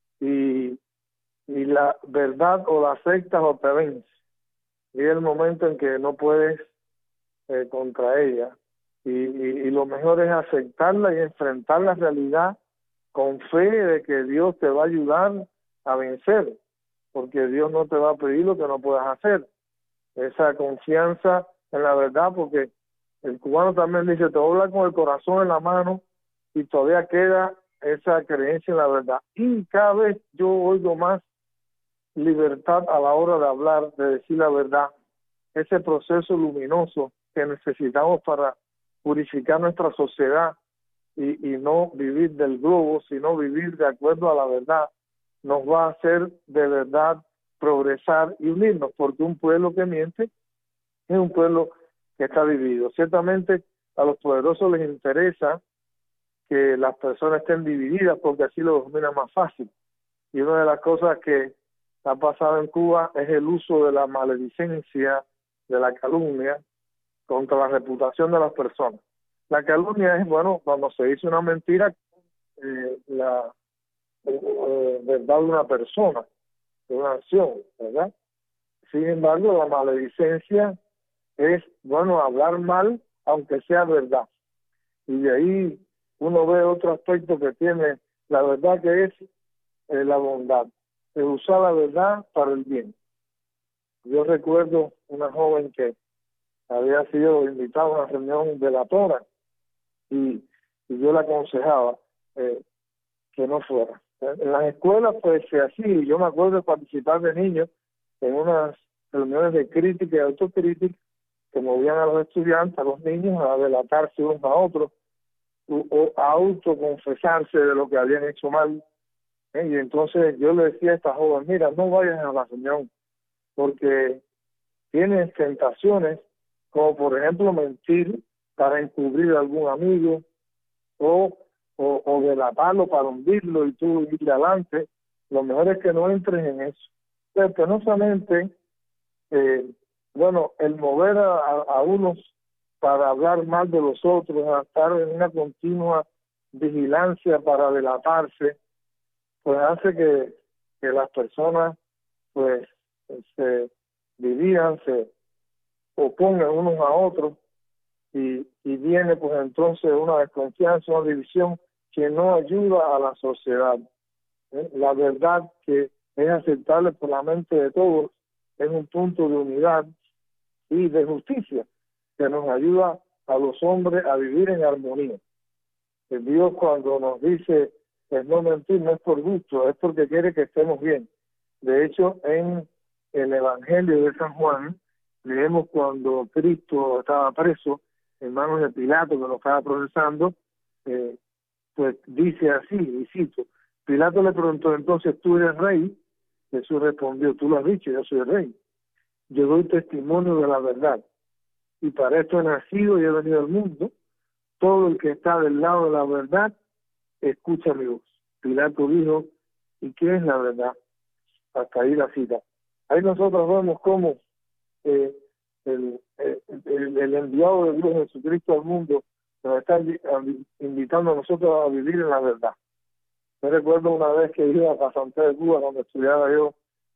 Y, y la verdad o la aceptas o te vences. Y es el momento en que no puedes eh, contra ella. Y, y, y lo mejor es aceptarla y enfrentar la realidad con fe de que Dios te va a ayudar a vencer, porque Dios no te va a pedir lo que no puedas hacer. Esa confianza en la verdad, porque el cubano también dice, te voy a hablar con el corazón en la mano, y todavía queda esa creencia en la verdad. Y cada vez yo oigo más libertad a la hora de hablar, de decir la verdad, ese proceso luminoso que necesitamos para purificar nuestra sociedad y, y no vivir del globo, sino vivir de acuerdo a la verdad, nos va a hacer de verdad progresar y unirnos, porque un pueblo que miente es un pueblo que está dividido. Ciertamente a los poderosos les interesa que las personas estén divididas porque así lo dominan más fácil. Y una de las cosas que ha pasado en Cuba es el uso de la maledicencia, de la calumnia contra la reputación de las personas. La calumnia es, bueno, cuando se dice una mentira, eh, la eh, verdad de una persona, de una acción, ¿verdad? Sin embargo, la maledicencia es, bueno, hablar mal, aunque sea verdad. Y de ahí uno ve otro aspecto que tiene la verdad, que es eh, la bondad, de usar la verdad para el bien. Yo recuerdo una joven que había sido invitada a una reunión de la Torah y, y yo la aconsejaba eh, que no fuera. En las escuelas pues se hacía, yo me acuerdo de participar de niños en unas reuniones de crítica y autocrítica que movían a los estudiantes, a los niños, a delatarse unos a otros o, o a autoconfesarse de lo que habían hecho mal. ¿eh? Y entonces yo le decía a esta joven, mira, no vayas a la reunión porque tienes tentaciones como por ejemplo mentir para encubrir a algún amigo o, o, o delatarlo para hundirlo y tú ir adelante. Lo mejor es que no entres en eso. Pero penosamente, eh, bueno, el mover a, a, a unos para hablar mal de los otros, a estar en una continua vigilancia para delatarse, pues hace que, que las personas pues se dividan, se opongan unos a otros y, y viene pues entonces una desconfianza, una división que no ayuda a la sociedad. ¿eh? La verdad que es aceptable por la mente de todos es un punto de unidad y de justicia que nos ayuda a los hombres a vivir en armonía. El Dios cuando nos dice es no mentir, no es por gusto, es porque quiere que estemos bien. De hecho, en el Evangelio de San Juan, leemos cuando Cristo estaba preso en manos de Pilato, que lo estaba procesando, eh, pues dice así, y cito, Pilato le preguntó, entonces, ¿tú eres rey? Jesús respondió, tú lo has dicho, yo soy rey. Yo doy testimonio de la verdad, y para esto he nacido y he venido al mundo. Todo el que está del lado de la verdad, escucha mi voz. Pilato dijo, ¿y qué es la verdad? Hasta ahí la cita. Ahí nosotros vemos cómo eh, el, el, el enviado de Dios Jesucristo al mundo nos está invitando a nosotros a vivir en la verdad. Me recuerdo una vez que iba a Santiago de Cuba, cuando estudiaba yo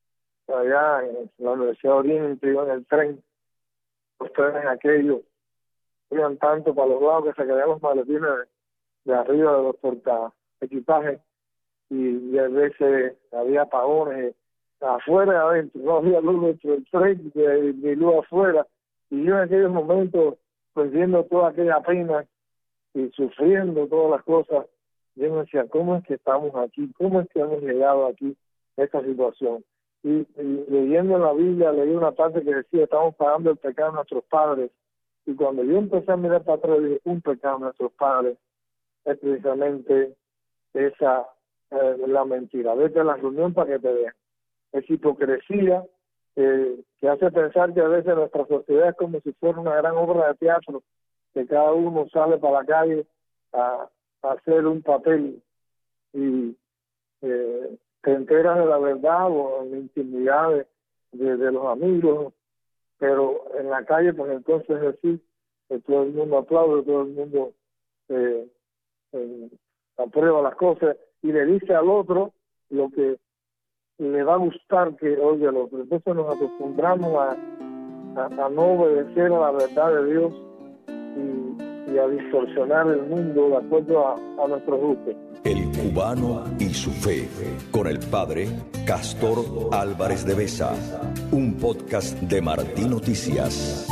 allá en la Universidad de Oriente, iba en el tren, los trenes aquellos iban tanto para los lados que se caían los maletines de, de arriba de los porta equipajes y, y a veces había apagones afuera y adentro, no había luz dentro del tren ni, ni luz afuera, y yo en aquellos momentos pues viendo toda aquella pena y sufriendo todas las cosas, yo me decía, ¿cómo es que estamos aquí? ¿Cómo es que hemos llegado aquí a esta situación? Y, y leyendo en la Biblia, leí una parte que decía, estamos pagando el pecado de nuestros padres, y cuando yo empecé a mirar para atrás, dije, un pecado de nuestros padres es precisamente esa, eh, la mentira. Vete a la reunión para que te vean. Es hipocresía eh, que hace pensar que a veces nuestra sociedad es como si fuera una gran obra de teatro, que cada uno sale para la calle a, a hacer un papel y eh, te enteras de la verdad o en la intimidad de, de, de los amigos, pero en la calle pues entonces es decir que todo el mundo aplaude, todo el mundo eh, eh, aprueba las cosas y le dice al otro lo que le va a gustar que oiga el otro. Entonces nos acostumbramos a, a, a no obedecer a la verdad de Dios y, y a distorsionar el mundo de acuerdo a, a nuestros gustos. El cubano y su fe, con el padre Castor Álvarez de Besa, un podcast de Martí Noticias.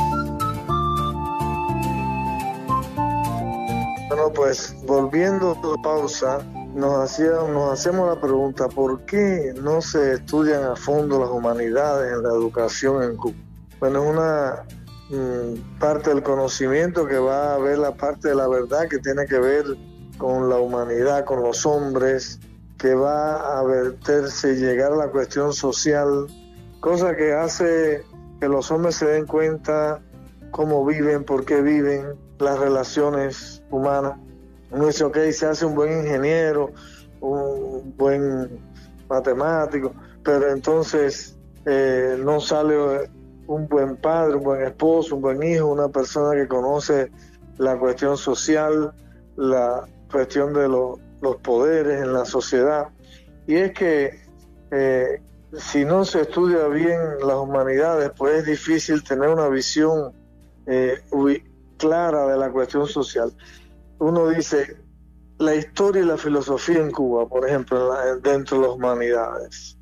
Bueno, pues volviendo a la pausa, nos, hacía, nos hacemos la pregunta, ¿por qué no se estudian a fondo las humanidades en la educación en Cuba? Bueno, es una mmm, parte del conocimiento que va a ver la parte de la verdad que tiene que ver con la humanidad, con los hombres, que va a verterse y llegar a la cuestión social, cosa que hace que los hombres se den cuenta cómo viven, por qué viven, las relaciones humanas. Uno dice, ok, se hace un buen ingeniero, un buen matemático, pero entonces eh, no sale un buen padre, un buen esposo, un buen hijo, una persona que conoce la cuestión social, la cuestión de lo, los poderes en la sociedad. Y es que eh, si no se estudia bien las humanidades, pues es difícil tener una visión eh, clara de la cuestión social. Uno dice, la historia y la filosofía en Cuba, por ejemplo, en la, dentro de las humanidades.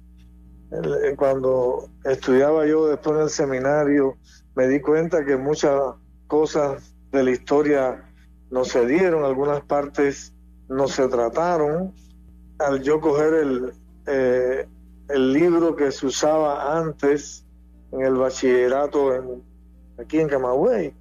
Cuando estudiaba yo después en el seminario, me di cuenta que muchas cosas de la historia no se dieron, algunas partes no se trataron. Al yo coger el, eh, el libro que se usaba antes en el bachillerato en, aquí en Camagüey,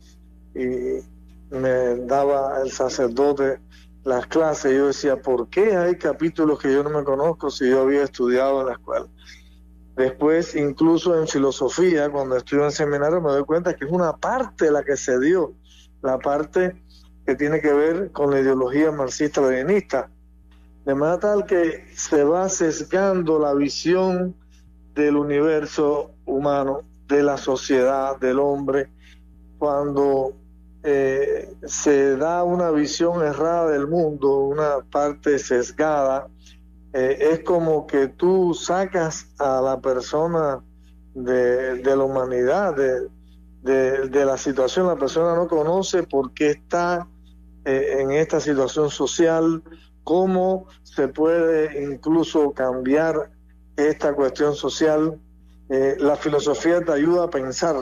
y me daba el sacerdote las clases, yo decía, ¿por qué hay capítulos que yo no me conozco si yo había estudiado en la escuela? Después, incluso en filosofía, cuando estudio en seminario, me doy cuenta que es una parte la que se dio, la parte que tiene que ver con la ideología marxista-leninista, de manera tal que se va sesgando la visión del universo humano, de la sociedad, del hombre, cuando eh, se da una visión errada del mundo, una parte sesgada. Eh, es como que tú sacas a la persona de, de la humanidad, de, de, de la situación. La persona no conoce por qué está eh, en esta situación social, cómo se puede incluso cambiar esta cuestión social. Eh, la filosofía te ayuda a pensar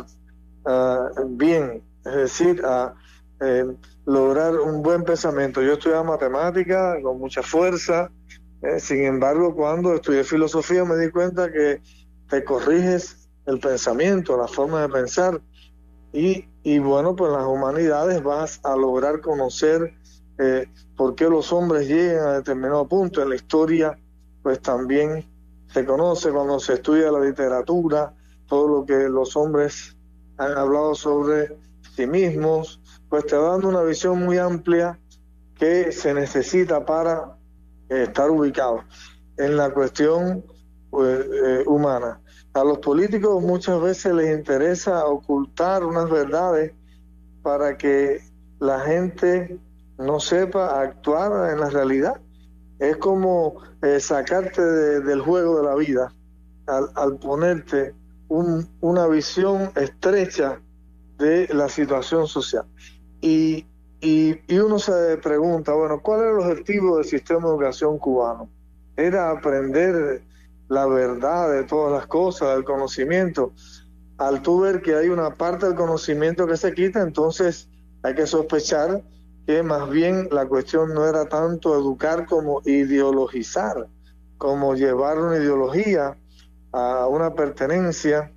uh, bien, es decir, a eh, lograr un buen pensamiento. Yo estudiaba matemática con mucha fuerza. Eh, sin embargo, cuando estudié filosofía me di cuenta que te corriges el pensamiento, la forma de pensar, y, y bueno, pues en las humanidades vas a lograr conocer eh, por qué los hombres llegan a determinado punto. En la historia, pues también se conoce cuando se estudia la literatura, todo lo que los hombres han hablado sobre sí mismos, pues te va dando una visión muy amplia que se necesita para estar ubicado en la cuestión pues, eh, humana. A los políticos muchas veces les interesa ocultar unas verdades para que la gente no sepa actuar en la realidad. Es como eh, sacarte de, del juego de la vida al, al ponerte un, una visión estrecha de la situación social. Y Y, y uno se pregunta, bueno, ¿cuál era el objetivo del sistema de educación cubano? Era aprender la verdad de todas las cosas, del conocimiento. Al tú ver que hay una parte del conocimiento que se quita, entonces hay que sospechar que más bien la cuestión no era tanto educar como ideologizar, como llevar una ideología a una pertenencia.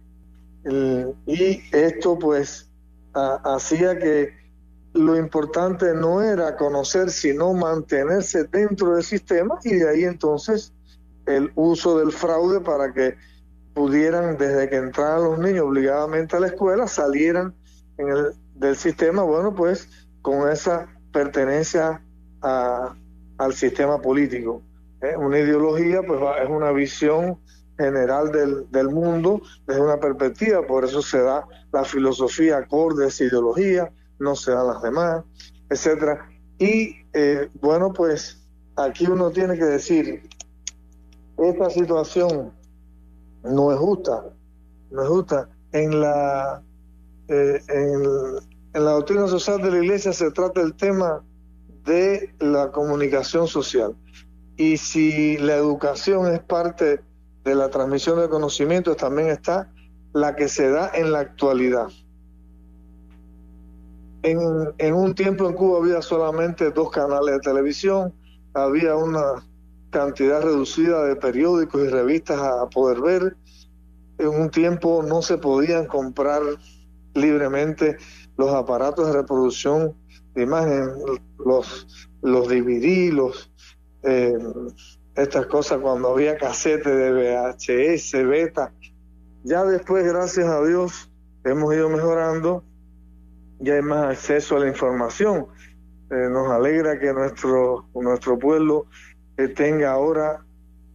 Y esto pues a, hacía que lo importante no era conocer, sino mantenerse dentro del sistema, y de ahí entonces el uso del fraude para que pudieran, desde que entraran los niños obligadamente a la escuela, salieran en el, del sistema, bueno, pues con esa pertenencia a, al sistema político. ¿Eh? Una ideología, pues es una visión general del, del mundo desde una perspectiva, por eso se da la filosofía acorde a esa ideología, no se dan las demás, etcétera. Y eh, bueno, pues aquí uno tiene que decir, esta situación no es justa, no es justa. En la, eh, en, en la doctrina social de la Iglesia se trata el tema de la comunicación social. Y si la educación es parte de la transmisión de conocimientos, también está la que se da en la actualidad. En, en un tiempo en Cuba había solamente dos canales de televisión, había una cantidad reducida de periódicos y revistas a poder ver. En un tiempo no se podían comprar libremente los aparatos de reproducción de imagen, los, los D V D, los, eh, estas cosas cuando había cassette de V H S, beta. Ya después, gracias a Dios, hemos ido mejorando, ya hay más acceso a la información. Eh, nos alegra que nuestro, nuestro pueblo eh, tenga ahora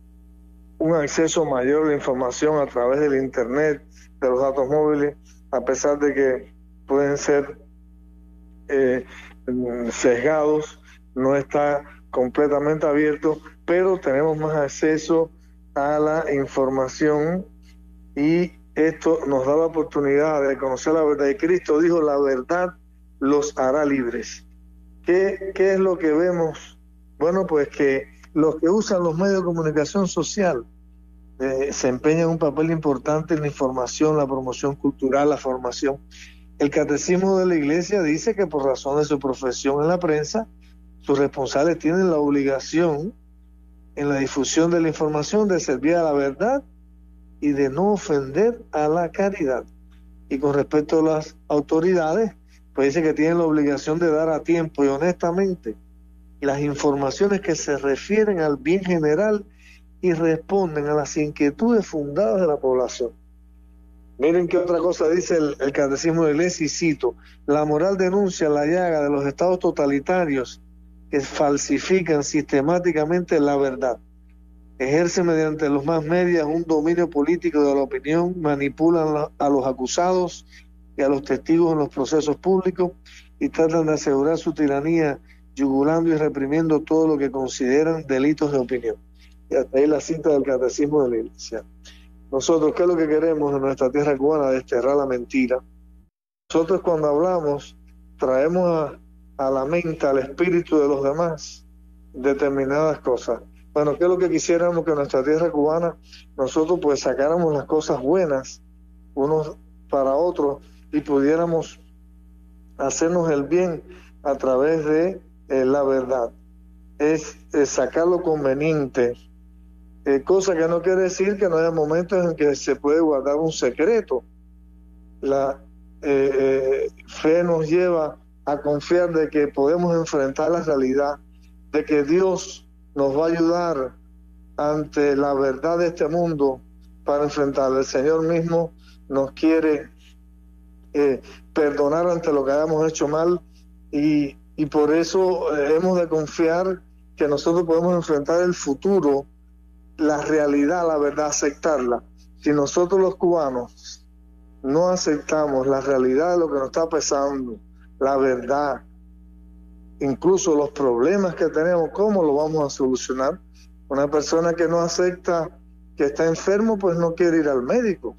un acceso mayor a la información a través del internet, de los datos móviles, a pesar de que pueden ser eh, sesgados, no está completamente abierto, pero tenemos más acceso a la información y esto nos da la oportunidad de conocer la verdad. Y Cristo dijo, la verdad los hará libres. ¿Qué, qué es lo que vemos? Bueno, pues que los que usan los medios de comunicación social eh, se empeñan un papel importante en la información, la promoción cultural, la formación. El catecismo de la Iglesia dice que por razón de su profesión en la prensa, sus responsables tienen la obligación en la difusión de la información de servir a la verdad y de no ofender a la caridad. Y con respecto a las autoridades, pues dice que tienen la obligación de dar a tiempo y honestamente las informaciones que se refieren al bien general y responden a las inquietudes fundadas de la población. Miren qué otra cosa dice el, el Catecismo de la Iglesia, y cito, la moral denuncia la llaga de los estados totalitarios que falsifican sistemáticamente la verdad, ejercen mediante los más medios un dominio político de la opinión, manipulan la, a los acusados y a los testigos en los procesos públicos y tratan de asegurar su tiranía, yugulando y reprimiendo todo lo que consideran delitos de opinión. Y hasta ahí la cita del Catecismo de la Iglesia. Nosotros, ¿qué es lo que queremos en nuestra tierra cubana? Desterrar la mentira. Nosotros cuando hablamos, traemos a, a la mente, al espíritu de los demás, determinadas cosas. Bueno, ¿qué es lo que quisiéramos que en nuestra tierra cubana nosotros pues sacáramos las cosas buenas unos para otros y pudiéramos hacernos el bien a través de eh, la verdad? Es, es sacar lo conveniente, eh, cosa que no quiere decir que no haya momentos en que se puede guardar un secreto. La eh, eh, fe nos lleva a confiar de que podemos enfrentar la realidad, de que Dios nos va a ayudar ante la verdad de este mundo para enfrentarla. El Señor mismo nos quiere eh, perdonar ante lo que hayamos hecho mal y, y por eso eh, hemos de confiar que nosotros podemos enfrentar el futuro, la realidad, la verdad, aceptarla. Si nosotros los cubanos no aceptamos la realidad de lo que nos está pasando, la verdad, incluso los problemas que tenemos, ¿cómo lo vamos a solucionar? Una persona que no acepta que está enfermo, pues no quiere ir al médico.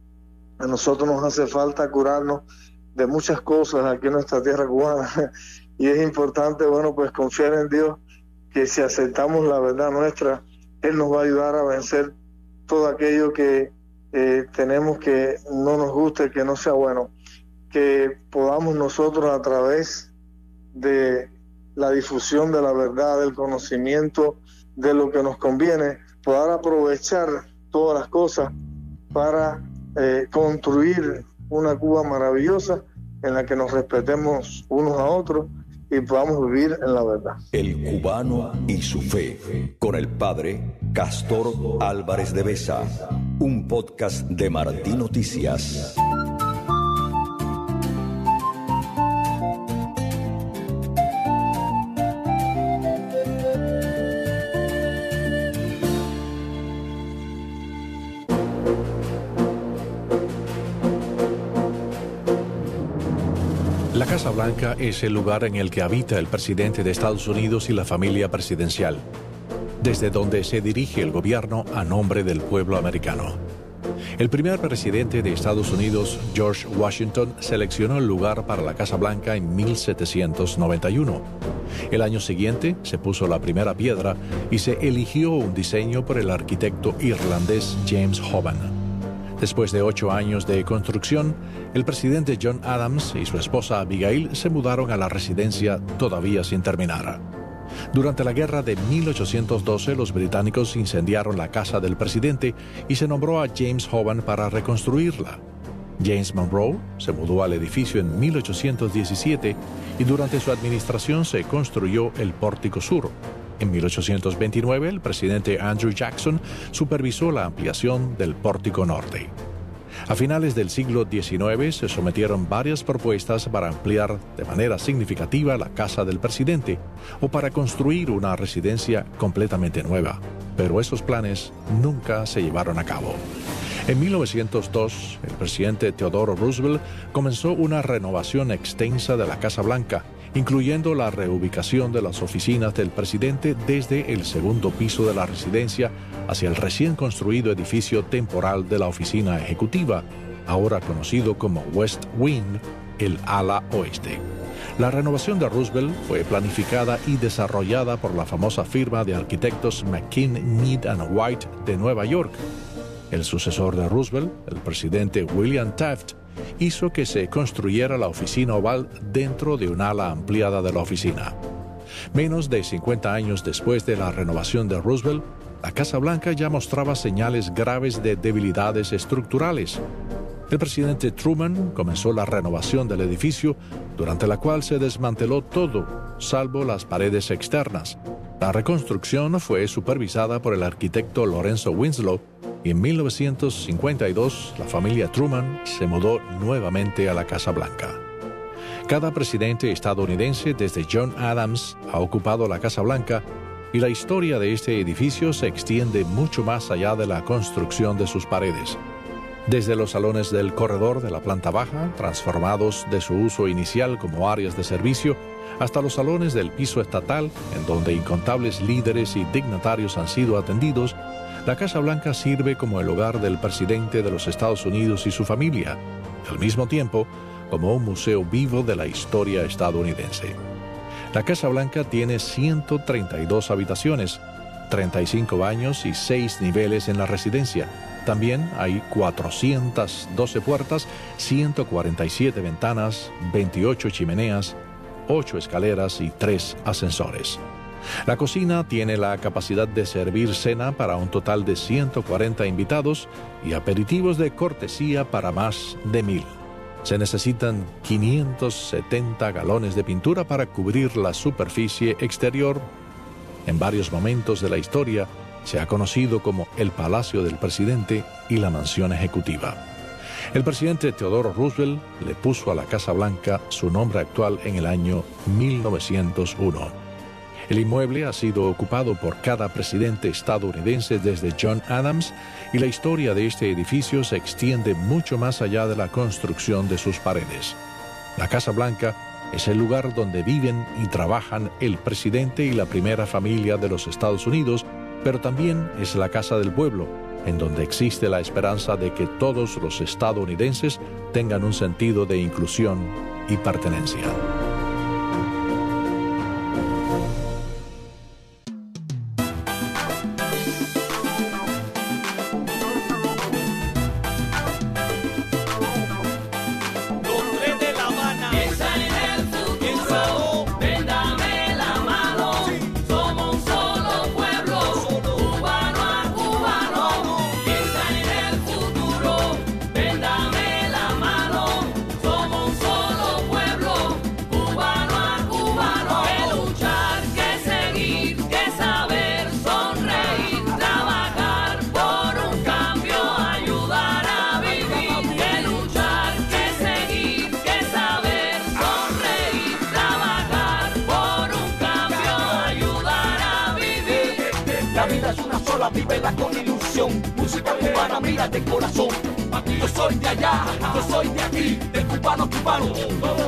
A nosotros nos hace falta curarnos de muchas cosas aquí en nuestra tierra cubana y es importante, bueno, pues confiar en Dios, que si aceptamos la verdad nuestra, Él nos va a ayudar a vencer todo aquello que eh, tenemos que no nos guste, que no sea bueno, que podamos nosotros a través de la difusión de la verdad, del conocimiento de lo que nos conviene, poder aprovechar todas las cosas para eh, construir una Cuba maravillosa en la que nos respetemos unos a otros y podamos vivir en la verdad. El cubano y su fe, con el padre Castor Álvarez de Besa, un podcast de Martí Noticias. La Casa Blanca es el lugar en el que habita el presidente de Estados Unidos y la familia presidencial, desde donde se dirige el gobierno a nombre del pueblo americano. El primer presidente de Estados Unidos, George Washington, seleccionó el lugar para la Casa Blanca en mil setecientos noventa y uno. El año siguiente se puso la primera piedra y se eligió un diseño por el arquitecto irlandés James Hoban. Después de ocho años de construcción, el presidente John Adams y su esposa Abigail se mudaron a la residencia todavía sin terminar. Durante la guerra de mil ochocientos doce, los británicos incendiaron la casa del presidente y se nombró a James Hoban para reconstruirla. James Monroe se mudó al edificio en mil ochocientos diecisiete y durante su administración se construyó el Pórtico Sur. En mil ochocientos veintinueve, el presidente Andrew Jackson supervisó la ampliación del Pórtico Norte. A finales del siglo diecinueve se sometieron varias propuestas para ampliar de manera significativa la casa del presidente o para construir una residencia completamente nueva, pero esos planes nunca se llevaron a cabo. En mil novecientos dos, el presidente Theodore Roosevelt comenzó una renovación extensa de la Casa Blanca, incluyendo la reubicación de las oficinas del presidente desde el segundo piso de la residencia hacia el recién construido edificio temporal de la oficina ejecutiva, ahora conocido como West Wing, el ala oeste. La renovación de Roosevelt fue planificada y desarrollada por la famosa firma de arquitectos McKean, Mead and White de Nueva York. El sucesor de Roosevelt, el presidente William Taft, hizo que se construyera la oficina oval dentro de un ala ampliada de la oficina. Menos de cincuenta años después de la renovación de Roosevelt, la Casa Blanca ya mostraba señales graves de debilidades estructurales. El presidente Truman comenzó la renovación del edificio, durante la cual se desmanteló todo, salvo las paredes externas. La reconstrucción fue supervisada por el arquitecto Lorenzo Winslow, y en mil novecientos cincuenta y dos la familia Truman se mudó nuevamente a la Casa Blanca. Cada presidente estadounidense desde John Adams ha ocupado la Casa Blanca y la historia de este edificio se extiende mucho más allá de la construcción de sus paredes. Desde los salones del corredor de la planta baja, transformados de su uso inicial como áreas de servicio, hasta los salones del piso estatal, en donde incontables líderes y dignatarios han sido atendidos, la Casa Blanca sirve como el hogar del presidente de los Estados Unidos y su familia, y al mismo tiempo como un museo vivo de la historia estadounidense. La Casa Blanca tiene ciento treinta y dos habitaciones, treinta y cinco baños y seis niveles en la residencia. También hay cuatrocientas doce puertas, ciento cuarenta y siete ventanas, veintiocho chimeneas, ocho escaleras y tres ascensores. La cocina tiene la capacidad de servir cena para un total de ciento cuarenta invitados y aperitivos de cortesía para más de mil. Se necesitan quinientos setenta galones de pintura para cubrir la superficie exterior. En varios momentos de la historia se ha conocido como el Palacio del Presidente y la Mansión Ejecutiva. El presidente Theodore Roosevelt le puso a la Casa Blanca su nombre actual en el año mil novecientos uno. El inmueble ha sido ocupado por cada presidente estadounidense desde John Adams y la historia de este edificio se extiende mucho más allá de la construcción de sus paredes. La Casa Blanca es el lugar donde viven y trabajan el presidente y la primera familia de los Estados Unidos, pero también es la casa del pueblo, en donde existe la esperanza de que todos los estadounidenses tengan un sentido de inclusión y pertenencia. Vívela con ilusión, música cubana, mira de corazón. Yo soy de allá, yo soy de aquí, de cubano a cubano.